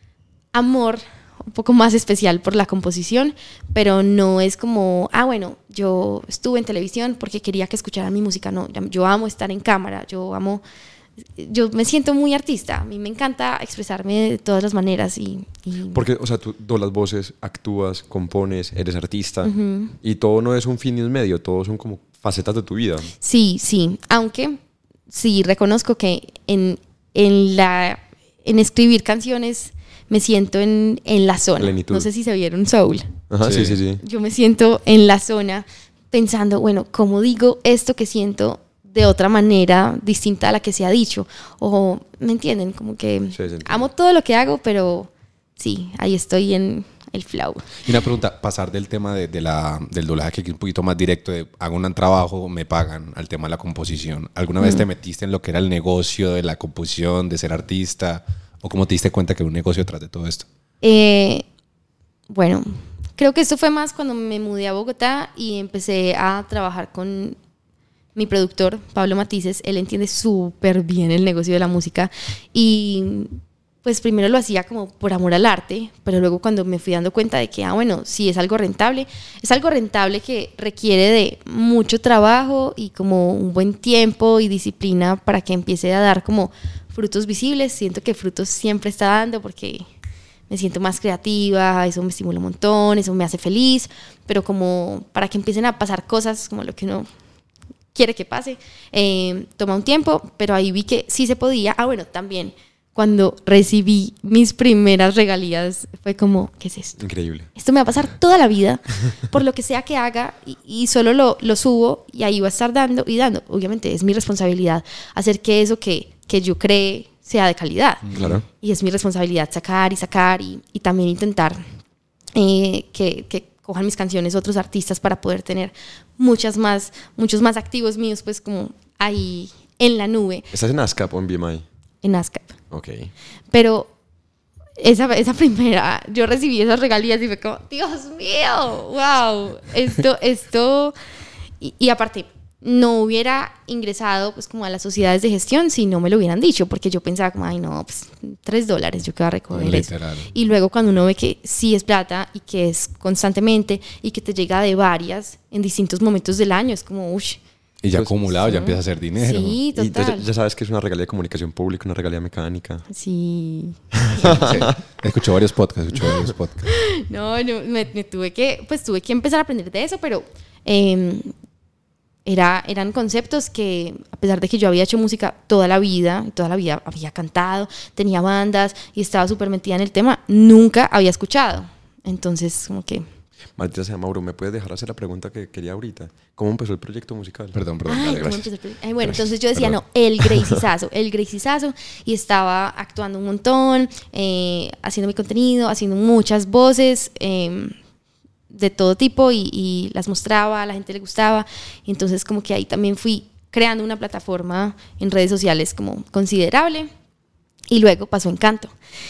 amor un poco más especial por la composición, pero no es como, ah, bueno, yo estuve en televisión porque quería que escucharan mi música. No, yo amo estar en cámara, yo amo, yo me siento muy artista, a mí me encanta expresarme de todas las maneras. y, y... Porque, o sea, tú doblas voces, actúas, compones, eres artista, uh-huh. y todo no es un fin ni un medio, todo son como facetas de tu vida. Sí, sí, aunque sí reconozco que en, en, la, en escribir canciones me siento en, en la zona. Plenitud. No sé si se vieron Soul. Ajá, sí. sí, sí, sí. Yo me siento en la zona pensando, bueno, ¿cómo digo esto que siento de otra manera distinta a la que se ha dicho? O, ¿me entienden? Como que sí, amo todo lo que hago, pero sí, ahí estoy en el flow. Y una pregunta, pasar del tema de, de la, del doblaje, que es un poquito más directo, de hago un trabajo, me pagan, al tema de la composición. ¿Alguna mm. vez te metiste en lo que era el negocio de la composición, de ser artista? ¿O cómo te diste cuenta que hay un negocio detrás de todo esto? Eh, bueno, creo que esto fue más cuando me mudé a Bogotá y empecé a trabajar con mi productor, Pablo Matices. Él entiende súper bien el negocio de la música, y pues primero lo hacía como por amor al arte, pero luego cuando me fui dando cuenta de que, ah, bueno, sí es algo rentable, es algo rentable que requiere de mucho trabajo y como un buen tiempo y disciplina para que empiece a dar como frutos visibles. Siento que frutos siempre está dando porque me siento más creativa, eso me estimula un montón, eso me hace feliz, pero como para que empiecen a pasar cosas como lo que uno quiere que pase, eh, toma un tiempo, pero ahí vi que sí se podía. Ah, bueno, también cuando recibí mis primeras regalías fue como, ¿qué es esto? Increíble. Esto me va a pasar toda la vida, por lo que sea que haga, y, y solo lo, lo subo y ahí va a estar dando y dando. Obviamente es mi responsabilidad hacer que eso que, que yo cree sea de calidad. Claro. Y es mi responsabilidad sacar y sacar y, y también intentar eh, que, que cojan mis canciones otros artistas para poder tener muchas más, muchos más activos míos, pues como ahí en la nube. ¿Estás en ASCAP o en B M I? En ASCAP. Ok. Pero esa, esa primera, yo recibí esas regalías y fue como, Dios mío, wow, esto, esto, y, y aparte, no hubiera ingresado pues como a las sociedades de gestión si no me lo hubieran dicho, porque yo pensaba como, ay no, pues tres dólares, yo qué voy a recoger literal. Eso. Y luego cuando uno ve que sí es plata y que es constantemente y que te llega de varias en distintos momentos del año, es como, uff. Y ya Pues, acumulado, ya sí. empieza a hacer dinero. Sí, Y entonces total. ya sabes que es una regalía de comunicación pública, una regalía mecánica. Sí. Sí. Escuchó varios podcasts, escuchó varios podcasts. No, no me, me tuve que, pues tuve que empezar a aprender de eso, pero eh, era, eran conceptos que, a pesar de que yo había hecho música toda la vida, toda la vida había cantado, tenía bandas y estaba súper metida en el tema, nunca había escuchado. Entonces, como que... Maldita sea, Mauro, ¿me puedes dejar hacer la pregunta que quería ahorita? ¿Cómo empezó el proyecto musical? Perdón, perdón. Ay, dale, ¿cómo gracias. empezó el proyecto? Ay, bueno, Gracias, entonces yo decía, perdón. no, el Gracisazo, el Gracisazo, y estaba actuando un montón, eh, haciendo mi contenido, haciendo muchas voces eh, de todo tipo y, y las mostraba, a la gente le gustaba, y entonces como que ahí también fui creando una plataforma en redes sociales como considerable, y luego pasó Encanto.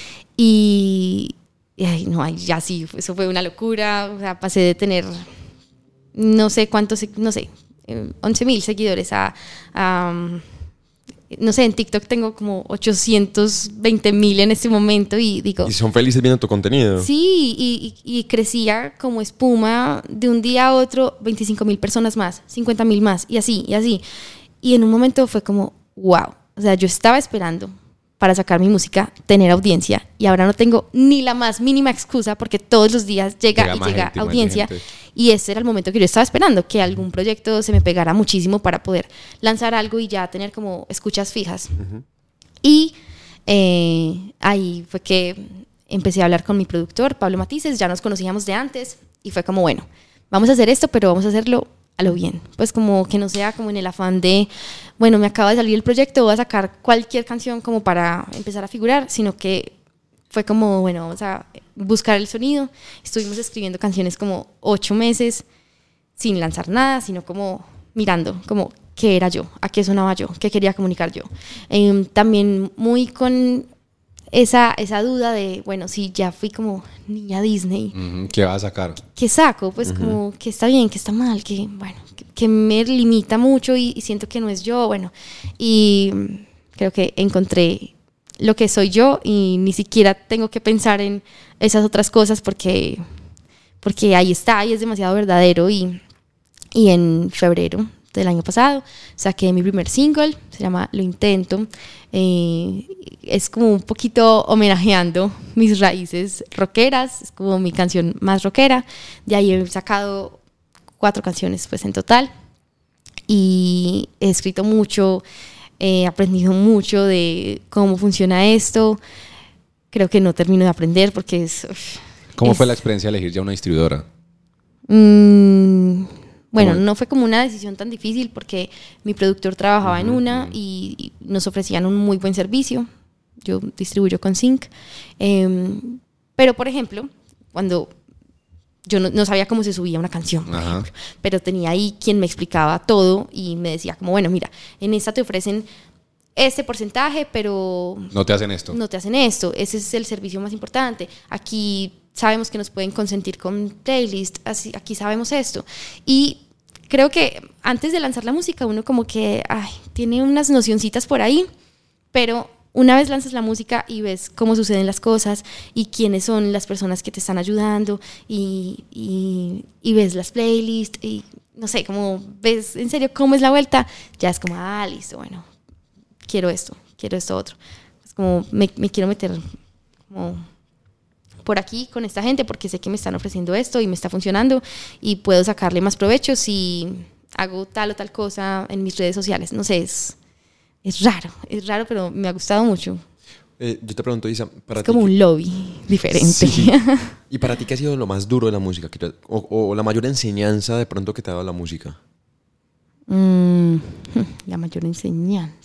Y, y ay, no, ay, ya sí, eso fue una locura, o sea, pasé de tener no sé cuántos, no sé, once mil seguidores a, a, no sé, en TikTok tengo como ochocientos veinte mil en este momento y digo... ¿Y son felices viendo tu contenido? Sí, y, y, y crecía como espuma de un día a otro, veinticinco mil personas más, cincuenta mil más, y así, y así. Y en un momento fue como, wow, o sea, yo estaba esperando para sacar mi música, tener audiencia, y ahora no tengo ni la más mínima excusa porque todos los días llega, Llega y más llega gente, más audiencia. gente. Y ese era el momento que yo estaba esperando, que algún proyecto se me pegara muchísimo para poder lanzar algo y ya tener como escuchas fijas. Uh-huh. Y eh, ahí fue que empecé a hablar con mi productor, Pablo Matices, ya nos conocíamos de antes, y fue como, bueno, vamos a hacer esto, pero vamos a hacerlo a lo bien. Pues como que no sea como en el afán de, bueno, me acaba de salir el proyecto, voy a sacar cualquier canción como para empezar a figurar, sino que fue como, bueno, vamos a buscar el sonido. Estuvimos escribiendo canciones como ocho meses sin lanzar nada, sino como mirando, como qué era yo, a qué sonaba yo, qué quería comunicar yo. Eh, también muy con esa, esa duda de, bueno, si ya fui como niña Disney, Uh-huh. ¿Qué vas a sacar? ¿qué saco? Pues uh-huh. como que está bien, que está mal, que bueno, que, que me limita mucho y, y siento que no es yo, bueno. Y creo que encontré lo que soy yo y ni siquiera tengo que pensar en esas otras cosas porque, porque ahí está y es demasiado verdadero. Y, y en febrero del año pasado saqué mi primer single, se llama Lo Intento. Eh, es como un poquito homenajeando mis raíces rockeras, es como mi canción más rockera. De ahí he sacado cuatro canciones pues en total y he escrito mucho. He aprendido mucho de cómo funciona esto. Creo que no termino de aprender porque es... Uf, ¿Cómo es, fue la experiencia de elegir ya una distribuidora? Mmm, bueno, no fue como una decisión tan difícil porque mi productor trabajaba uh-huh. en una y, y nos ofrecían un muy buen servicio. Yo distribuyo con Sync. Eh, pero, por ejemplo, cuando... Yo no, no sabía cómo se subía una canción, por ejemplo, pero tenía ahí quien me explicaba todo y me decía como, bueno, mira, en esta te ofrecen este porcentaje, pero... No te hacen esto. No te hacen esto, ese es el servicio más importante. Aquí sabemos que nos pueden consentir con playlist, así, aquí sabemos esto. Y creo que antes de lanzar la música uno como que, ay, tiene unas nocioncitas por ahí, pero... Una vez lanzas la música y ves cómo suceden las cosas y quiénes son las personas que te están ayudando y, y, y ves las playlists y no sé, como ves en serio cómo es la vuelta, ya es como, ah, listo, bueno, quiero esto, quiero esto otro. Es como, me, me quiero meter como por aquí con esta gente porque sé que me están ofreciendo esto y me está funcionando y puedo sacarle más provecho si hago tal o tal cosa en mis redes sociales. No sé, es... Es raro, es raro, pero me ha gustado mucho. Eh, yo te pregunto, Isa, para es ti... como un lobby diferente. Sí. ¿Y para ti qué ha sido lo más duro de la música? O, o la mayor enseñanza de pronto que te ha dado la música. Mm, la mayor enseñanza.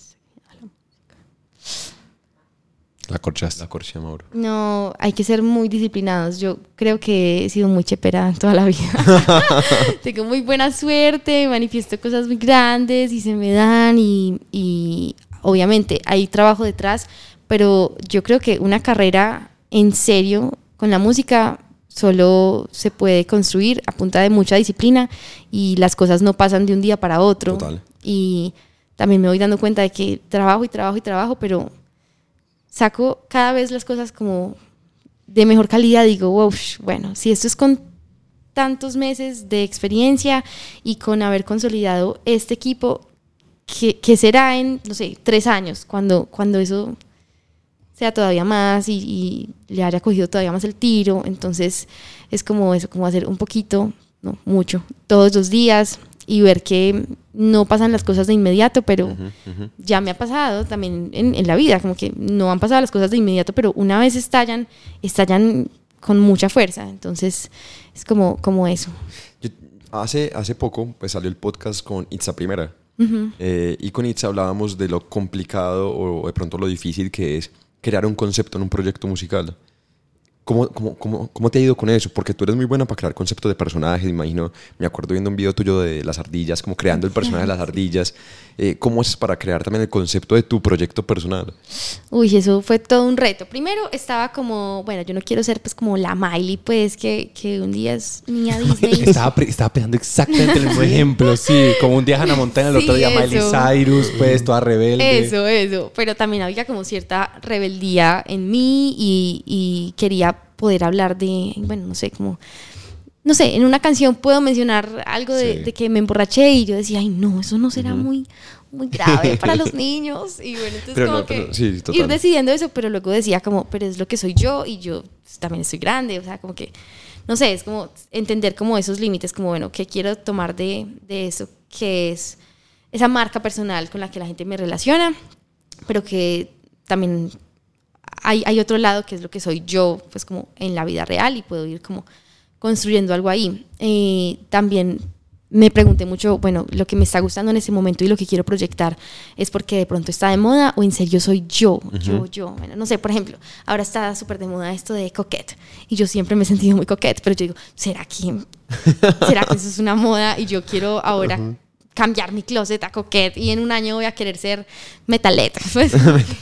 La corchaste. La corché, Mauro. No, hay que ser muy disciplinados. Yo creo que he sido muy chepera toda la vida. Tengo muy buena suerte, manifiesto cosas muy grandes y se me dan y, y obviamente hay trabajo detrás, pero yo creo que una carrera en serio con la música solo se puede construir a punta de mucha disciplina y las cosas no pasan de un día para otro. Total. Y también me voy dando cuenta de que trabajo y trabajo y trabajo, pero saco cada vez las cosas como de mejor calidad. Digo, wow, bueno, si esto es con tantos meses de experiencia y con haber consolidado este equipo, que, que será en, no sé, tres años, cuando, cuando eso sea todavía más y, y le haya cogido todavía más el tiro. Entonces es como eso, como hacer un poquito, no mucho, todos los días y ver que no pasan las cosas de inmediato, pero uh-huh, uh-huh. ya me ha pasado también en, en la vida, como que no han pasado las cosas de inmediato, pero una vez estallan, estallan con mucha fuerza. Entonces es como, como eso. Yo, hace, hace poco pues salió el podcast con Itza Primera, uh-huh. eh, y con Itza hablábamos de lo complicado o de pronto lo difícil que es crear un concepto en un proyecto musical. ¿Cómo, cómo, cómo, ¿Cómo te ha ido con eso? Porque tú eres muy buena para crear conceptos de personajes, me imagino. Me acuerdo viendo un video tuyo de las ardillas, como creando el personaje de las ardillas. Eh, ¿Cómo haces para crear también el concepto de tu proyecto personal? Uy, eso fue todo un reto. Primero estaba como, bueno, yo no quiero ser pues como la Miley, pues que, que un día es niña Disney. estaba, estaba pensando exactamente el mismo ejemplo, sí. Como un día Hannah Montana, el sí, otro día eso. Miley Cyrus, pues toda rebelde. Eso, eso. Pero también había como cierta rebeldía en mí y, y quería poder hablar de, bueno, no sé, como, no sé, en una canción puedo mencionar algo de, sí. de que me emborraché y yo decía, ay, no, eso no será uh-huh. muy, muy grave para los niños. Y bueno, entonces pero como no, que pero, sí, ir decidiendo eso, pero luego decía como, pero es lo que soy yo y yo también estoy grande, o sea, como que, no sé, es como entender como esos límites, como, bueno, ¿qué quiero tomar de, de eso? Que es esa marca personal con la que la gente me relaciona, pero que también Hay, hay otro lado que es lo que soy yo, pues como en la vida real, y puedo ir como construyendo algo ahí. Eh, también me pregunté mucho, bueno, lo que me está gustando en ese momento y lo que quiero proyectar es porque de pronto está de moda o en serio soy yo, uh-huh. yo, yo. Bueno, no sé, por ejemplo, ahora está súper de moda esto de coquette y yo siempre me he sentido muy coquette, pero yo digo, ¿será que, ¿será que eso es una moda y yo quiero ahora uh-huh. cambiar mi closet a coquette y en un año voy a querer ser metalette? Pues.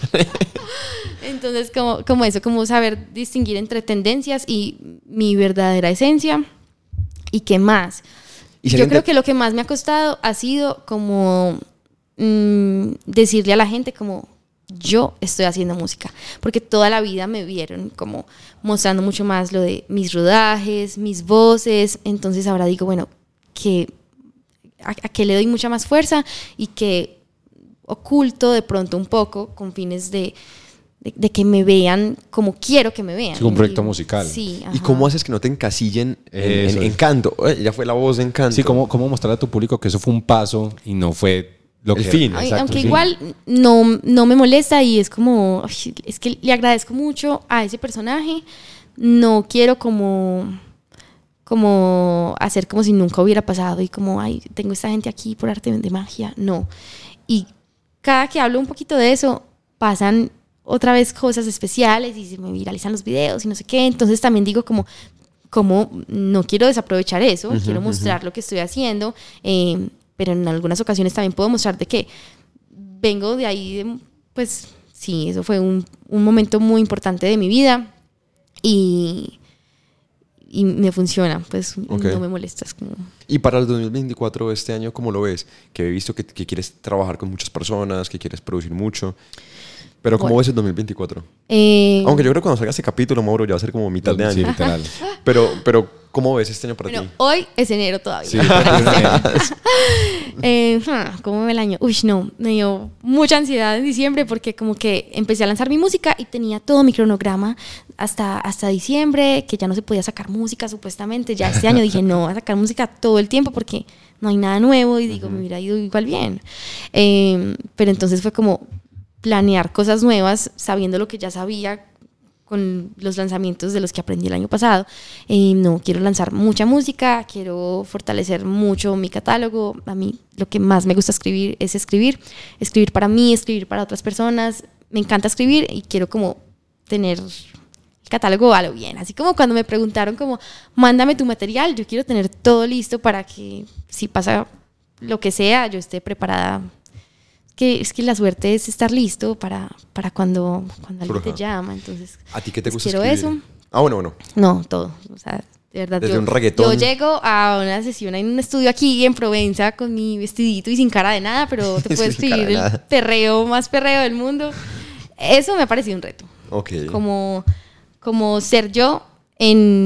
Entonces, como, como eso, como saber distinguir entre tendencias y mi verdadera esencia. ¿Y qué más? ¿Y si Yo creo te... que lo que más me ha costado ha sido como mmm, decirle a la gente como yo estoy haciendo música. Porque toda la vida me vieron como mostrando mucho más lo de mis rodajes, mis voces. Entonces ahora digo, bueno, que a, a que le doy mucha más fuerza y que oculto de pronto un poco con fines de... De, de que me vean como quiero que me vean. Es un proyecto y, musical. Sí, ¿Y cómo haces que no te encasillen en, en, en Encanto? Ella fue la voz de Encanto. Sí, ¿cómo, cómo mostrarle a tu público que eso fue un paso y no fue lo el que fin? Ay, exacto, aunque sí. igual no, no me molesta y es como, ay, es que le agradezco mucho a ese personaje. No quiero como, como hacer como si nunca hubiera pasado y como, ay, tengo esta gente aquí por arte de magia. No. Y cada que hablo un poquito de eso, pasan otra vez cosas especiales y se me viralizan los videos y no sé qué. Entonces también digo como, como no quiero desaprovechar eso, uh-huh, quiero mostrar uh-huh. lo que estoy haciendo, eh, pero en algunas ocasiones también puedo mostrar de que vengo de ahí, de, pues sí, eso fue un, un momento muy importante de mi vida y, y me funciona, pues okay. no me molestas. Como... Y para el dos mil veinticuatro, este año, ¿cómo lo ves? Que he visto que, que quieres trabajar con muchas personas, que quieres producir mucho. Pero ¿cómo bueno. ves el dos mil veinticuatro? Eh... Aunque yo creo que cuando salga este capítulo, Mauro, ya va a ser como mitad de año. Sí, literal. Pero, pero ¿cómo ves este año para bueno, ti? Hoy es enero todavía. Sí, eh, ¿Cómo ve el año? Uy, no, me dio mucha ansiedad en diciembre porque como que empecé a lanzar mi música y tenía todo mi cronograma hasta, hasta diciembre, que ya no se podía sacar música supuestamente. Ya este año dije, no, voy a sacar música todo el tiempo porque no hay nada nuevo y digo, uh-huh. me hubiera ido igual bien. Eh, pero entonces fue como... planear cosas nuevas sabiendo lo que ya sabía con los lanzamientos de los que aprendí el año pasado. Eh, no, quiero lanzar mucha música, quiero fortalecer mucho mi catálogo. A mí lo que más me gusta escribir es escribir, escribir para mí, escribir para otras personas. Me encanta escribir y quiero como tener el catálogo a lo bien. Así como cuando me preguntaron como, mándame tu material, yo quiero tener todo listo para que si pasa lo que sea, yo esté preparada. Que es que la suerte es estar listo para, para cuando, cuando alguien te llama. Entonces, ¿a ti qué te pues gusta quiero escribir? eso. Ah, bueno, bueno. No, todo. O sea, de verdad. Desde yo, un reggaetón. Yo llego a una sesión en un estudio aquí en Provenza con mi vestidito y sin cara de nada, pero te puedo escribir el perreo más perreo del mundo. Eso me ha parecido un reto. Ok. Como, como ser yo en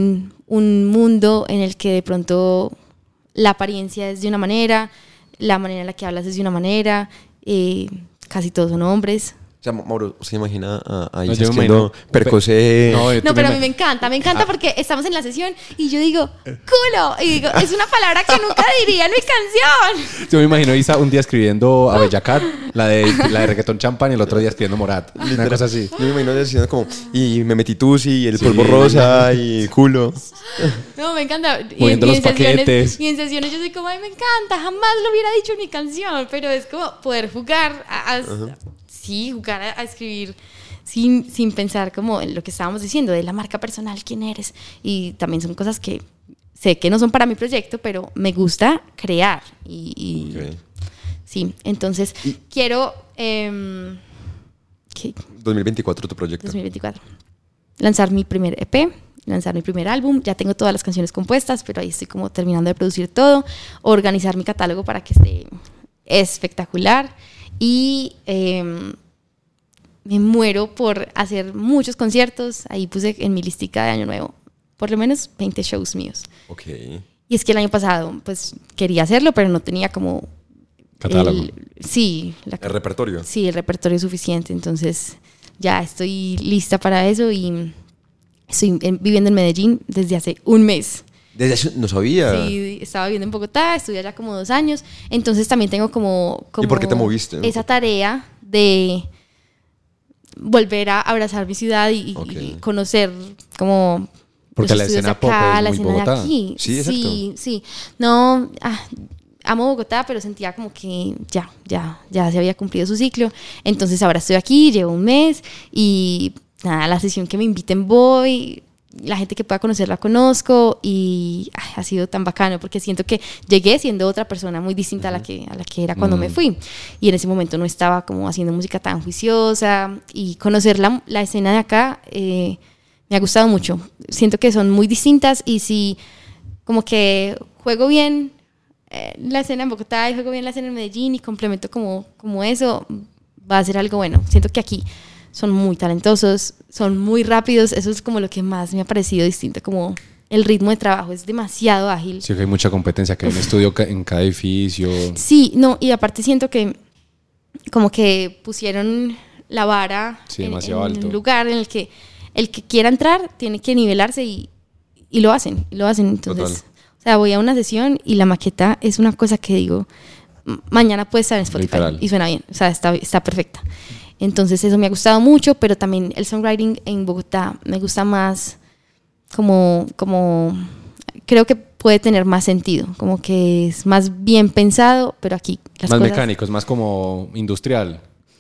un mundo en el que de pronto la apariencia es de una manera, la manera en la que hablas es de una manera, eh, casi todos son hombres. O sea, Mauro, ¿se imagina a, a No, Isa yo me escribiendo imagino- Percocé? No, yo No, tú pero a me mí me encanta, me encanta porque estamos en la sesión y yo digo, culo, y digo, es una palabra que nunca diría en mi canción. Yo me imagino a Isa un día escribiendo a Bella Cat, la de, la de reggaetón champán, y el otro día escribiendo Morat. Una cosa así. Yo me imagino diciendo como, y me metí tusi, el Sí. polvo rosa, y culo. No, me encanta. Y, Moviendo y los en sesiones, paquetes. y en sesiones yo soy como, ay, me encanta, jamás lo hubiera dicho en mi canción, pero es como poder jugar, a, a- sí, jugar a, a escribir sin, sin pensar como en lo que estábamos diciendo, de la marca personal, quién eres. Y también son cosas que sé que no son para mi proyecto, pero me gusta crear. Y, y Ok. sí, entonces Y- quiero... em, ¿qué? dos mil veinticuatro tu proyecto. dos mil veinticuatro. Lanzar mi primer E P, lanzar mi primer álbum. Ya tengo todas las canciones compuestas, pero ahí estoy como terminando de producir todo. Organizar mi catálogo para que esté espectacular. Y eh, me muero por hacer muchos conciertos. Ahí puse en mi listica de Año Nuevo por lo menos veinte shows míos. Ok. Y es que el año pasado pues quería hacerlo, pero no tenía como... Catálogo. el- sí, la, El repertorio. Sí, el repertorio es suficiente, entonces ya estoy lista para eso y estoy en- viviendo en Medellín desde hace un mes. Desde hace- no sabía. Sí, estaba viviendo en Bogotá, estudié allá como dos años, entonces también tengo como, como ¿Y por qué te moviste? esa tarea de volver a abrazar mi ciudad y, y Ok. conocer como Porque los la estudios de escena pop acá, es la muy escena de Bogotá. aquí. Sí, exacto. Sí, sí. No, ah, amo Bogotá, pero sentía como que ya, ya, ya se había cumplido su ciclo. Entonces ahora estoy aquí, llevo un mes y nada, la sesión que me inviten voy, la gente que pueda conocer la conozco y ay, ha sido tan bacano porque siento que llegué siendo otra persona muy distinta a la que, a la que era cuando me fui. Y en ese momento no estaba como haciendo música tan juiciosa y conocer la, la escena de acá eh, me ha gustado mucho. Siento que son muy distintas y si como que juego bien eh, la escena en Bogotá y juego bien la escena en Medellín y complemento como, como eso, va a ser algo bueno. Siento que aquí son muy talentosos, son muy rápidos, eso es como lo que más me ha parecido distinto, como el ritmo de trabajo es demasiado ágil. Sí, que hay mucha competencia, que hay un estudio ca- en cada edificio. Sí, no, y aparte siento que como que pusieron la vara Sí, en, demasiado en alto. un lugar en el que el que quiera entrar tiene que nivelarse y, y lo hacen, y lo hacen. Entonces, Total. o sea, voy a una sesión y la maqueta es una cosa que digo, "M- mañana puede estar en Spotify", Literal. y suena bien, o sea, está, está perfecta. Entonces eso me ha gustado mucho, pero también el songwriting en Bogotá me gusta más como, como creo que puede tener más sentido, como que es más bien pensado, pero aquí las Más cosas... mecánico, es más como industrial.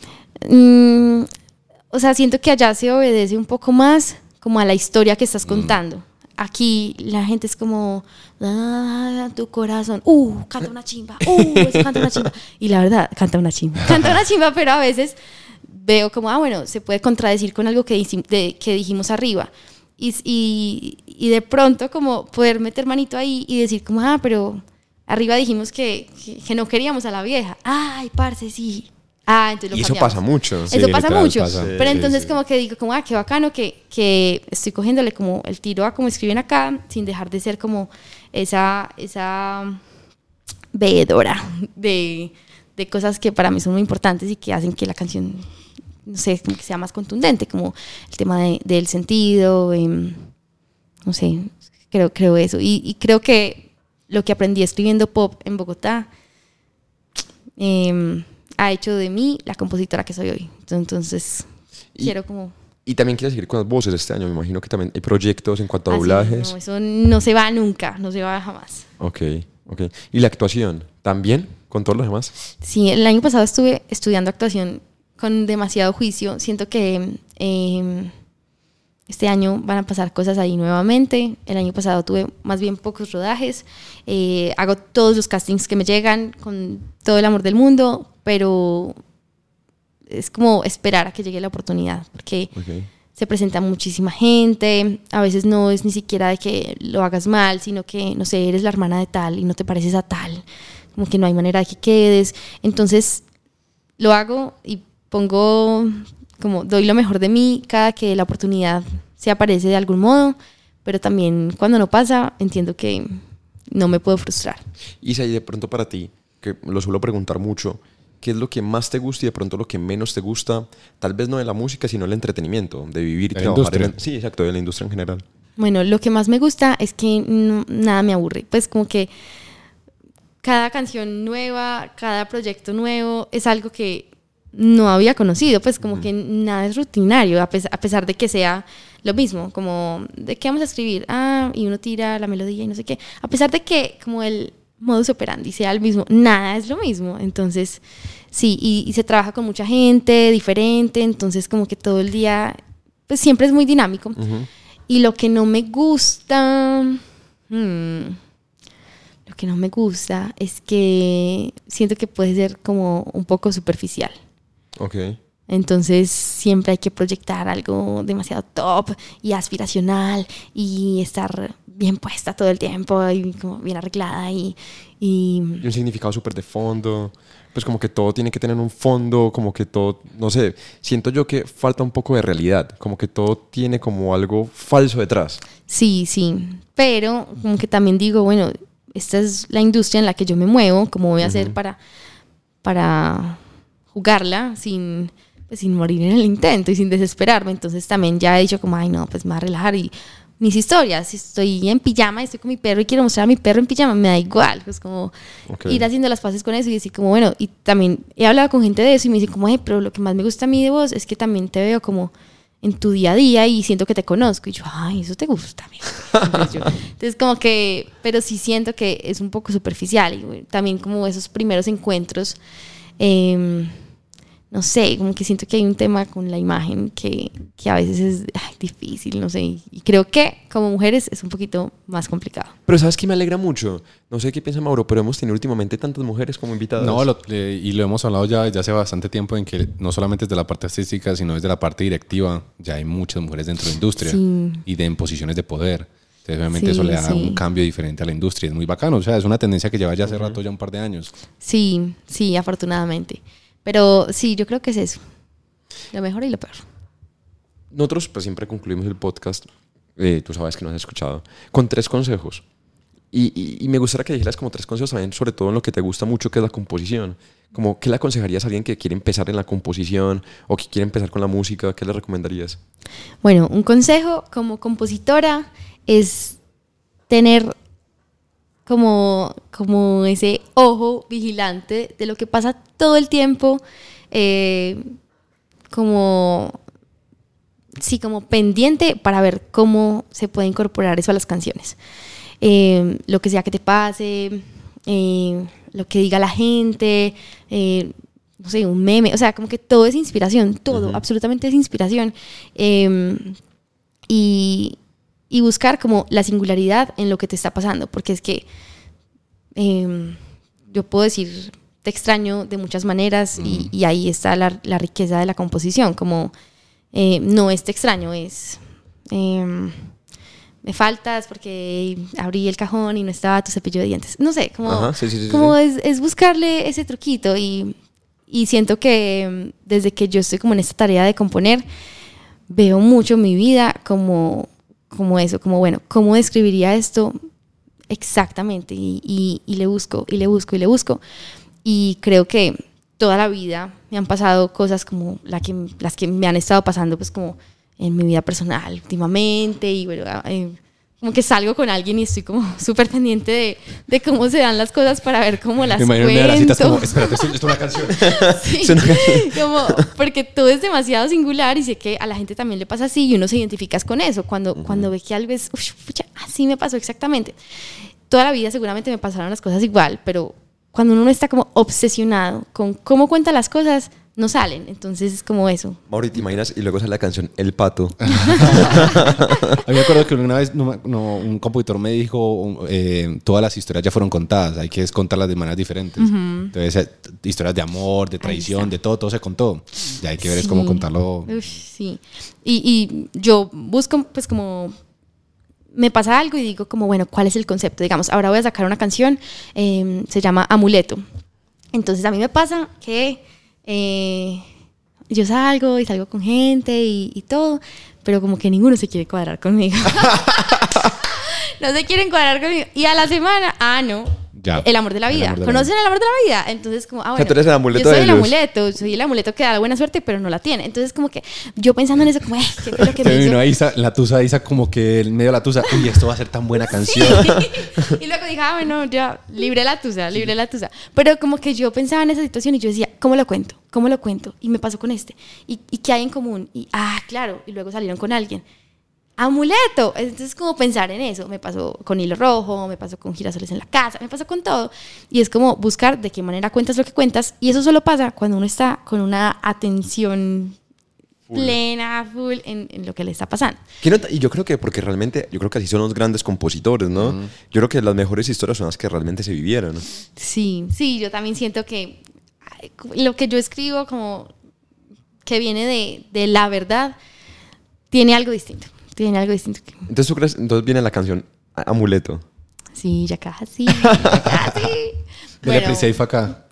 Mm, o sea, siento que allá se obedece un poco más como a la historia que estás contando. Aquí la gente es como, ah, tu corazón, uh, canta una chimba, uh, eso canta una chimba. Y la verdad, canta una chimba. Canta una chimba, pero a veces veo como, ah, bueno, se puede contradecir con algo que, dici- de- que dijimos arriba. Y, y, y de pronto como poder meter manito ahí y decir como, ah, pero arriba dijimos que, que, que no queríamos a la vieja. Ay, parce, sí. Ah, entonces lo Y eso cambiamos. pasa mucho. Eso Sí, pasa literal, mucho. pasa. Pero Sí, entonces sí. como que digo, como, ah, qué bacano que, que estoy cogiéndole como el tiro a como escriben acá, sin dejar de ser como esa, esa veedora de, de cosas que para mí son muy importantes y que hacen que la canción, no sé, como que sea más contundente, como el tema de- del sentido, em, no sé, creo, creo eso. Y, y creo que lo que aprendí escribiendo pop en Bogotá em, ha hecho de mí la compositora que soy hoy. Entonces, Y- quiero como... Y también quieres seguir con las voces este año. Me imagino que también hay proyectos en cuanto a así, doblajes. no, eso no se va nunca, no se va jamás. Ok, ok. ¿Y la actuación? ¿También? ¿Con todos los demás? Sí, el año pasado estuve estudiando actuación con demasiado juicio. Siento que eh, este año van a pasar cosas ahí nuevamente. El año pasado tuve más bien pocos rodajes. Eh, hago todos los castings que me llegan con todo el amor del mundo, pero es como esperar a que llegue la oportunidad, porque Ok. se presenta muchísima gente, a veces no es ni siquiera de que lo hagas mal, sino que, no sé, eres la hermana de tal y no te pareces a tal, como que no hay manera de que quedes. Entonces lo hago y pongo, como doy lo mejor de mí cada que la oportunidad se aparece de algún modo, pero también cuando no pasa, entiendo que no me puedo frustrar. Isa, y de pronto para ti, que lo suelo preguntar mucho, ¿qué es lo que más te gusta y de pronto lo que menos te gusta? Tal vez no de la música, sino el entretenimiento, de vivir y De la trabajar. industria. En, sí, exacto, de la industria en general. Bueno, lo que más me gusta es que no- nada me aburre. Pues como que cada canción nueva, cada proyecto nuevo es algo que no había conocido. Pues como que nada es rutinario, a, pes- a pesar de que sea lo mismo. Como, ¿de qué vamos a escribir? Ah, y uno tira la melodía y no sé qué. A pesar de que como el modus operandi sea el mismo, nada es lo mismo. Entonces, sí, y, y se trabaja con mucha gente diferente. Entonces como que todo el día, pues siempre es muy dinámico. Ujú. Y lo que no me gusta, hmm, lo que no me gusta es que siento que puede ser como un poco superficial. Ok. Entonces siempre hay que proyectar algo demasiado top y aspiracional y estar bien puesta todo el tiempo y como bien arreglada y, y Y un significado súper de fondo. Pues como que todo tiene que tener un fondo, como que todo, no sé, siento yo que falta un poco de realidad, como que todo tiene como algo falso detrás. sí, sí. Pero como que también digo, bueno, esta es la industria en la que yo me muevo, ¿cómo voy a hacer Ujú. para, para jugarla sin, pues, sin morir en el intento y sin desesperarme? Entonces también ya he dicho como, ay no, pues me voy a relajar y mis historias, si estoy en pijama, estoy con mi perro y quiero mostrar a mi perro en pijama, me da igual, pues como Ok. ir haciendo las paces con eso y decir como, bueno, y también he hablado con gente de eso y me dice como, hey, pero lo que más me gusta a mí de vos es que también te veo como en tu día a día y siento que te conozco. Y yo, ay, eso te gusta. amigo. Entonces, yo- entonces como que, pero sí siento que es un poco superficial y bueno, también como esos primeros encuentros, eh, no sé, como que siento que hay un tema con la imagen que, que a veces es ay, difícil, no sé, y, y creo que como mujeres es un poquito más complicado. Pero ¿sabes qué me alegra mucho? No sé qué piensa Mauro, pero hemos tenido últimamente tantas mujeres como invitadas. No, lo- eh, y lo hemos hablado ya desde hace bastante tiempo en que no solamente desde la parte artística, sino desde la parte directiva, ya hay muchas mujeres dentro de la industria Sí. y de en posiciones de poder. Entonces, obviamente, Sí, eso le da sí. un cambio diferente a la industria. Es muy bacano. O sea, es una tendencia que lleva ya hace rato, ya un par de años. Sí, sí, afortunadamente. Pero sí, yo creo que es eso. Lo mejor y lo peor. Nosotros pues siempre concluimos el podcast, eh, tú sabes que nos has escuchado, con tres consejos. Y, y, y me gustaría que dijeras como tres consejos también, sobre todo en lo que te gusta mucho, que es la composición. Como, ¿qué le aconsejarías a alguien que quiere empezar en la composición o que quiere empezar con la música? ¿Qué le recomendarías? Bueno, un consejo como compositora es tener como, como ese ojo vigilante de lo que pasa todo el tiempo, eh, como, sí, como pendiente para ver cómo se puede incorporar eso a las canciones. Eh, lo que sea que te pase, eh, lo que diga la gente, eh, no sé, un meme, o sea, como que todo es inspiración, todo, Ujú. absolutamente es inspiración. Eh, y, y buscar como la singularidad en lo que te está pasando, porque es que eh, yo puedo decir te extraño de muchas maneras y, y ahí está la, la riqueza de la composición, como eh, no es te extraño, es eh, me faltas porque abrí el cajón y no estaba tu cepillo de dientes, no sé, como, Ajá, sí, sí, sí, como sí. Es, es buscarle ese truquito y, y siento que desde que yo estoy como en esta tarea de componer, veo mucho mi vida como, como eso, como bueno, ¿cómo describiría esto exactamente? Y, y, y le busco, y le busco, y le busco. Y creo que toda la vida me han pasado cosas como la que, las que me han estado pasando, pues como en mi vida personal últimamente. Y bueno, eh, como que salgo con alguien y estoy como súper pendiente de, de cómo se dan las cosas para ver cómo las Me imagino cuento. una de las citas como, espérate, esto, esto es una canción. Sí, Es una como, porque todo es demasiado singular y sé que a la gente también le pasa así y uno se identifica con eso. Cuando, uh-huh. cuando ve que algo es, uff, pucha, así me pasó exactamente. Toda la vida seguramente me pasaron las cosas igual, pero cuando uno no está como obsesionado con cómo cuenta las cosas, no salen. Entonces es como eso. Mauri, ¿te imaginas? Y luego sale la canción El Pato. A mí me acuerdo que una vez no, no, un compositor me dijo, eh, todas las historias ya fueron contadas, hay que contarlas de maneras diferentes. Uh-huh. Entonces, eh, historias de amor, de traición, de todo, todo se contó. Ya hay que ver sí. es cómo contarlo. Uf, sí. Y, y yo busco, pues como... me pasa algo y digo como, bueno, ¿cuál es el concepto? Digamos, ahora voy a sacar una canción, eh, se llama Amuleto. Entonces a mí me pasa que... Eh, yo salgo y salgo con gente y, y todo, pero como que ninguno se quiere cuadrar conmigo. No se quieren cuadrar conmigo. Y a la semana, ah, no, Ya. el amor de la vida. El amor de la ¿Conocen el amor de la vida? Entonces, como, ah, O sea, bueno, tú eres el amuleto yo soy de el ellos. amuleto, soy el amuleto que da la buena suerte, pero no la tiene. Entonces, como que yo pensando en eso, como, "Ay, ¿qué fue lo que Te me hizo?" vino ahí Isa- la tusa Isa como que en medio de la tusa, uy, esto va a ser tan buena canción. Y luego dije, ah, bueno, ya, libre la tusa, libre la tusa. Pero como que yo pensaba en esa situación y yo decía, ¿cómo lo cuento? ¿Cómo lo cuento? Y me pasó con este. ¿Y, y qué hay en común? Y, ah, claro. Y luego salieron con alguien. Amuleto. Entonces, como pensar en eso. Me pasó con Hilo Rojo, me pasó con Girasoles en la Casa, me pasó con todo. Y es como buscar de qué manera cuentas lo que cuentas. Y eso solo pasa cuando uno está con una atención full. plena, full, en, en lo que le está pasando. ¿Qué nota? Y yo creo que, porque realmente, yo creo que así son los grandes compositores, ¿no? Mm. Yo creo que las mejores historias son las que realmente se vivieron, ¿no? Sí, sí, yo también siento que ay, lo que yo escribo como que viene de, de la verdad tiene algo distinto. Tiene algo distinto. Entonces, ¿tú crees? Entonces viene la canción Amuleto. Sí, ya casi, ya casi. Dele pre-save acá.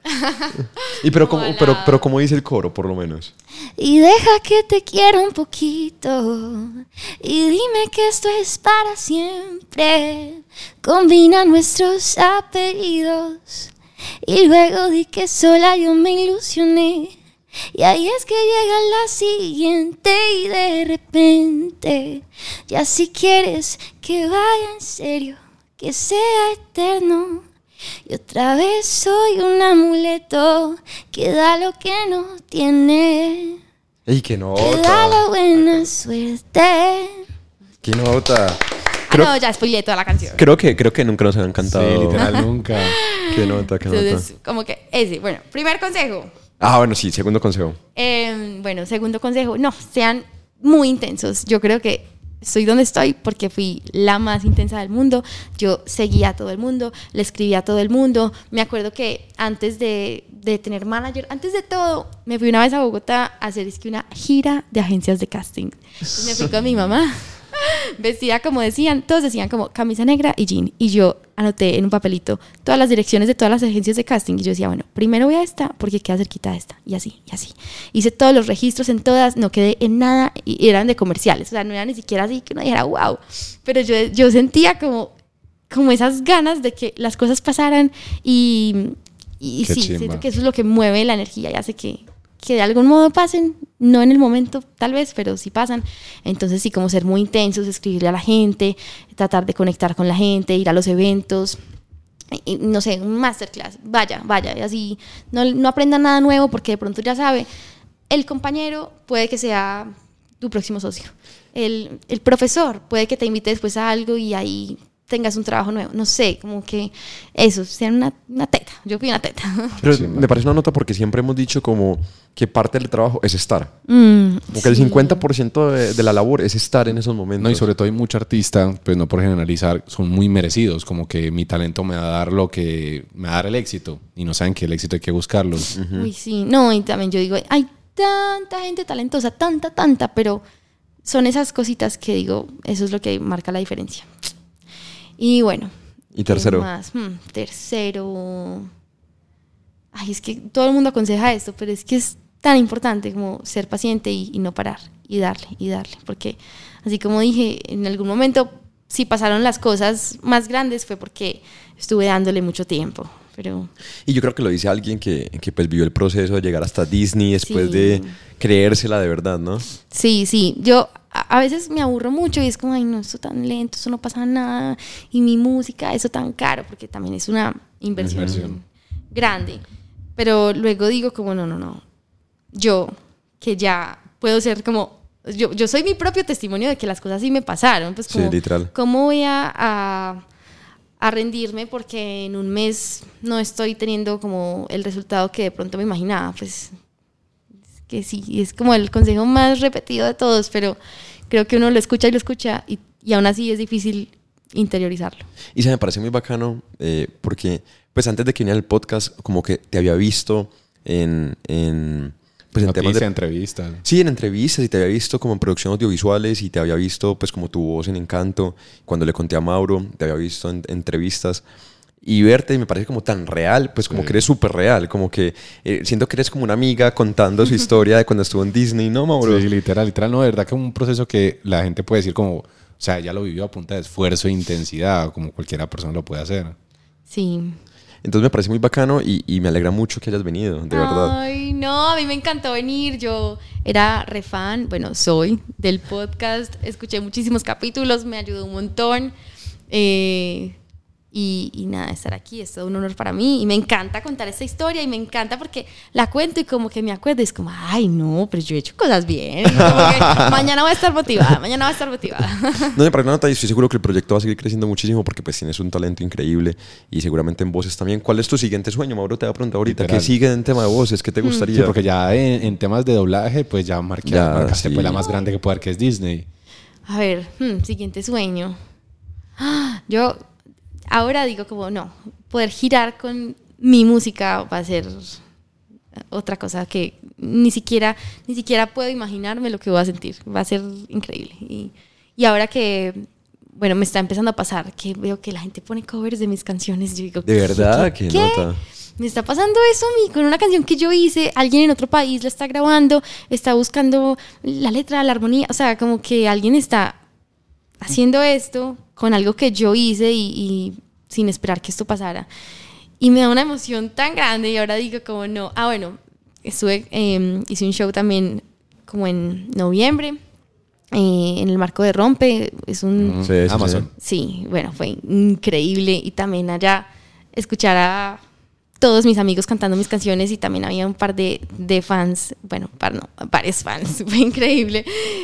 Y pero como, pero, pero como dice el coro, por lo menos. Y deja que te quiera un poquito. Y dime que esto es para siempre. Combina nuestros apellidos. Y luego di que sola yo me ilusioné. Y ahí es que llega la siguiente y de repente, ya si quieres que vaya en serio, que sea eterno. Y otra vez soy un amuleto que da lo que no tiene. ¡Ey, qué nota! Que da la buena suerte. ¡Qué nota! Creo, ah, no, ya spoileé toda la canción. Creo que, creo que nunca nos habían cantado. Sí, literal, nunca. ¡Qué nota, qué nota! Entonces, como que ese, bueno, primer consejo. Ah, bueno, sí, segundo consejo. Eh, bueno, segundo consejo, no, sean muy intensos. Yo creo que estoy donde estoy porque fui la más intensa del mundo. Yo seguía a todo el mundo, le escribía a todo el mundo. Me acuerdo que antes de, de tener manager, antes de todo, me fui una vez a Bogotá a hacer es que una gira de agencias de casting. Entonces me fui con mi mamá, vestida como decían, todos decían como camisa negra y jean. Y yo anoté en un papelito todas las direcciones de todas las agencias de casting. Y yo decía, bueno, primero voy a esta porque queda cerquita de esta. Y así, y así. Hice todos los registros en todas, no quedé en nada y eran de comerciales. O sea, no era ni siquiera así que uno dijera, wow. Pero yo, yo sentía como, como esas ganas de que las cosas pasaran. Y, y sí, chimba. Siento que eso es lo que mueve la energía y hace que, que de algún modo pasen. No en el momento, tal vez, pero sí pasan. Entonces sí, como ser muy intensos, escribirle a la gente, tratar de conectar con la gente, ir a los eventos, y, no sé, un masterclass, vaya, vaya, y así no, no aprendan nada nuevo porque de pronto ya sabe, el compañero puede que sea tu próximo socio, el, el profesor puede que te invite después a algo y ahí tengas un trabajo nuevo, no sé, como que eso, sean una, una teta, yo fui una teta. Pero sí, me parece una nota porque siempre hemos dicho como que parte del trabajo es estar. Mm, como que sí. El cincuenta por ciento de, de la labor es estar en esos momentos. No, y sobre todo hay mucho artista, pues no por generalizar, son muy merecidos, como que mi talento me va a dar lo que me va a dar el éxito y no saben que el éxito hay que buscarlo. Uh-huh. Uy, sí, no, y también yo digo, hay tanta gente talentosa, tanta, tanta, pero son esas cositas que digo, eso es lo que marca la diferencia. Y bueno. ¿Y tercero? Más? Hmm, tercero. Ay, es que todo el mundo aconseja esto, pero es que es tan importante como ser paciente y, y no parar, y darle, y darle. Porque, así como dije, en algún momento, si pasaron las cosas más grandes fue porque estuve dándole mucho tiempo. Pero... Y yo creo que lo dice alguien que, que pues vivió el proceso de llegar hasta Disney después sí. de creérsela de verdad, ¿no? Sí, sí. Yo a, a veces me aburro mucho y es como, ay, no, esto tan lento, eso no pasa nada. Y mi música, eso tan caro, porque también es una inversión, inversión. grande. Pero luego digo como, no, no, no. Yo, que ya puedo ser como... Yo, yo soy mi propio testimonio de que las cosas sí me pasaron. Pues como, sí, literal. ¿Cómo voy a... a a rendirme porque en un mes no estoy teniendo como el resultado que de pronto me imaginaba? Pues es que sí, es como el consejo más repetido de todos, pero creo que uno lo escucha y lo escucha y, y aún así es difícil interiorizarlo. Y se me parece muy bacano eh, porque pues antes de que viniera el podcast como que te había visto en... en pues en Noticia, temas de entrevistas. Sí, en entrevistas, y te había visto como en producciones audiovisuales y te había visto pues como tu voz en Encanto. Cuando le conté a Mauro, te había visto en, en entrevistas y verte me parece como tan real, pues como Sí. que eres súper real, como que eh, siento que eres como una amiga contando su historia de cuando estuvo en Disney, ¿no, Mauro? Sí, literal, literal, no, de verdad que es un proceso que la gente puede decir como, o sea, ella lo vivió a punta de esfuerzo e intensidad, como cualquiera persona lo puede hacer. Sí. Entonces me parece muy bacano y, y me alegra mucho que hayas venido, de verdad. Ay, no, a mí me encantó venir. Yo era re fan, bueno, soy del podcast. Escuché muchísimos capítulos, me ayudó un montón. Eh, y, y nada, estar aquí es todo un honor para mí. Y me encanta contar esta historia y me encanta porque la cuento y como que me acuerdo. Es como, ay, no, pero yo he hecho cosas bien. Y como que mañana voy a estar motivada, mañana voy a estar motivada. No, me parece una nota y estoy seguro que el proyecto va a seguir creciendo muchísimo porque pues tienes un talento increíble y seguramente en voces también. ¿Cuál es tu siguiente sueño, Mauro? Te voy a preguntar ahorita. Literal. ¿Qué sigue en tema de voces? ¿Qué te gustaría? Sí, porque ya en, en temas de doblaje, pues ya, marqué, Ya, marcaste sí. pues la más grande que puede dar, que es Disney. A ver, hmm, siguiente sueño. Ah, Yo ahora digo como no, poder girar con mi música va a ser otra cosa que ni siquiera, ni siquiera puedo imaginarme lo que voy a sentir. Va a ser increíble. Y, y ahora que, bueno, me está empezando a pasar que veo que la gente pone covers de mis canciones, yo digo, ¿De verdad? ¿Qué, ¿Qué? nota? Me está pasando eso a mí con una canción que yo hice, alguien en otro país la está grabando, está buscando la letra, la armonía, o sea, como que alguien está haciendo esto con algo que yo hice y, y sin esperar que esto pasara. Y me da una emoción tan grande y ahora digo como no. Ah, bueno, estuve, eh, hice un show también como en noviembre, eh, en el marco de Rompe, es un... Sí, sí, Amazon. Sí, bueno, fue increíble y también allá escuchar a todos mis amigos cantando mis canciones y también había un par de, de fans, bueno, par no, varios fans, fue increíble.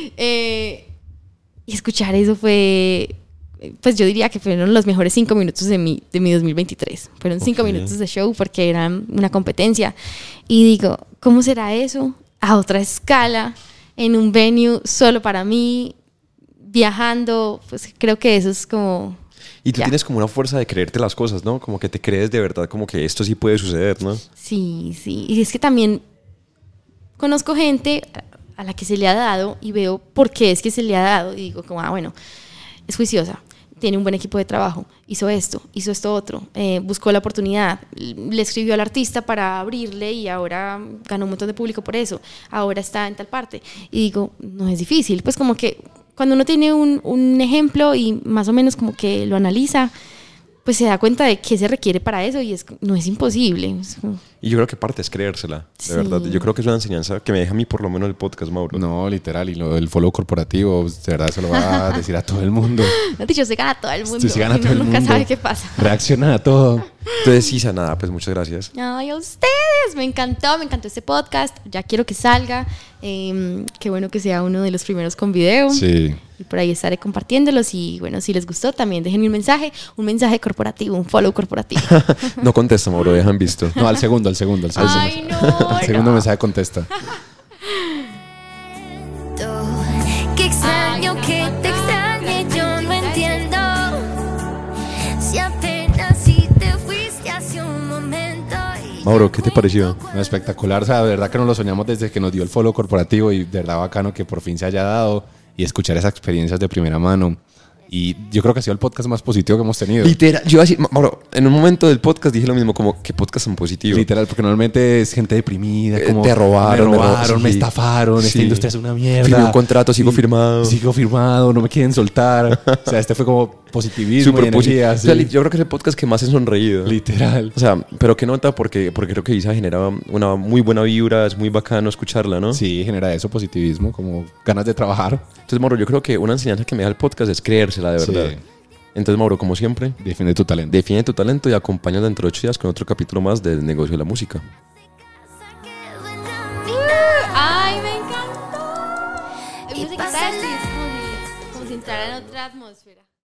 Eh, y escuchar eso fue, pues yo diría que fueron los mejores cinco minutos de mi, de mi dos mil veintitrés. Fueron cinco Ok. minutos de show porque era una competencia. Y digo, ¿cómo será eso? A otra escala, en un venue solo para mí, viajando, pues creo que eso es como... Y tú Ya. tienes como una fuerza de creerte las cosas, ¿no? Como que te crees de verdad, como que esto sí puede suceder, ¿no? Sí, sí. Y es que también conozco gente a la que se le ha dado y veo por qué es que se le ha dado y digo como, ah, bueno, es juiciosa, tiene un buen equipo de trabajo, hizo esto, hizo esto otro, eh, buscó la oportunidad, le escribió al artista para abrirle y ahora ganó un montón de público por eso, ahora está en tal parte. Y digo, no es difícil, pues como que cuando uno tiene un, un ejemplo y más o menos como que lo analiza, pues se da cuenta de qué se requiere para eso y es, no es imposible. Es como, Y yo creo que parte es creérsela, de Sí. verdad. Yo creo que es una enseñanza que me deja a mí por lo menos el podcast, Mauro. No, literal, y lo del follow corporativo, pues, de verdad se lo va a decir a todo el mundo. no, dicho, se gana a todo el mundo. Sí, se gana a y todo uno el nunca mundo. sabe qué pasa. Reacciona a todo. Entonces, Isa, nada, pues muchas gracias. Ay, a ustedes, me encantó, me encantó este podcast. Ya quiero que salga. Eh, qué bueno que sea uno de los primeros con video. Sí. Y por ahí estaré compartiéndolos. Y bueno, si les gustó, también déjenme un mensaje, un mensaje corporativo, un follow corporativo. No contesta, Mauro, dejan visto. No, al segundo, al segundo, al segundo. Ay, no. Al segundo no. mensaje contesta. Qué extraño que te extrañe, yo no entiendo. Si apenas si te fuiste hace un momento. y Mauro, ya ¿qué te cuento pareció? No, espectacular, o sea, de verdad que nos lo soñamos desde que nos dio el follow corporativo y de verdad bacano que por fin se haya dado y escuchar esas experiencias de primera mano. Y yo creo que ha sido el podcast más positivo que hemos tenido. Literal, yo así, Mauro, en un momento del podcast dije lo mismo, como, ¿qué podcast tan positivo? Literal, porque normalmente es gente deprimida, Eh, como te robaron, me me ro- robaron, me sí. estafaron, esta Sí. industria es una mierda. Firmé un contrato, sigo Y- firmado. Sigo firmado, no me quieren soltar. O sea, este fue como positivismo y Súper positivo. energía. O sea, sí. li- yo creo que es el podcast que más he sonreído. Literal. O sea, pero qué nota, porque, porque creo que Isa genera una muy buena vibra, es muy bacano escucharla, ¿no? Sí, genera eso, positivismo, como ganas de trabajar. Entonces, Mauro, yo creo que una enseñanza que me da el podcast es creérsela de verdad. Sí. Entonces, Mauro, como siempre, Defiende tu talento. define tu talento y acompaña dentro de ocho días con otro capítulo más del negocio de la música. Ay, me encantó. Y Música pásale. sexy, es como si, como si entrara en otra atmósfera.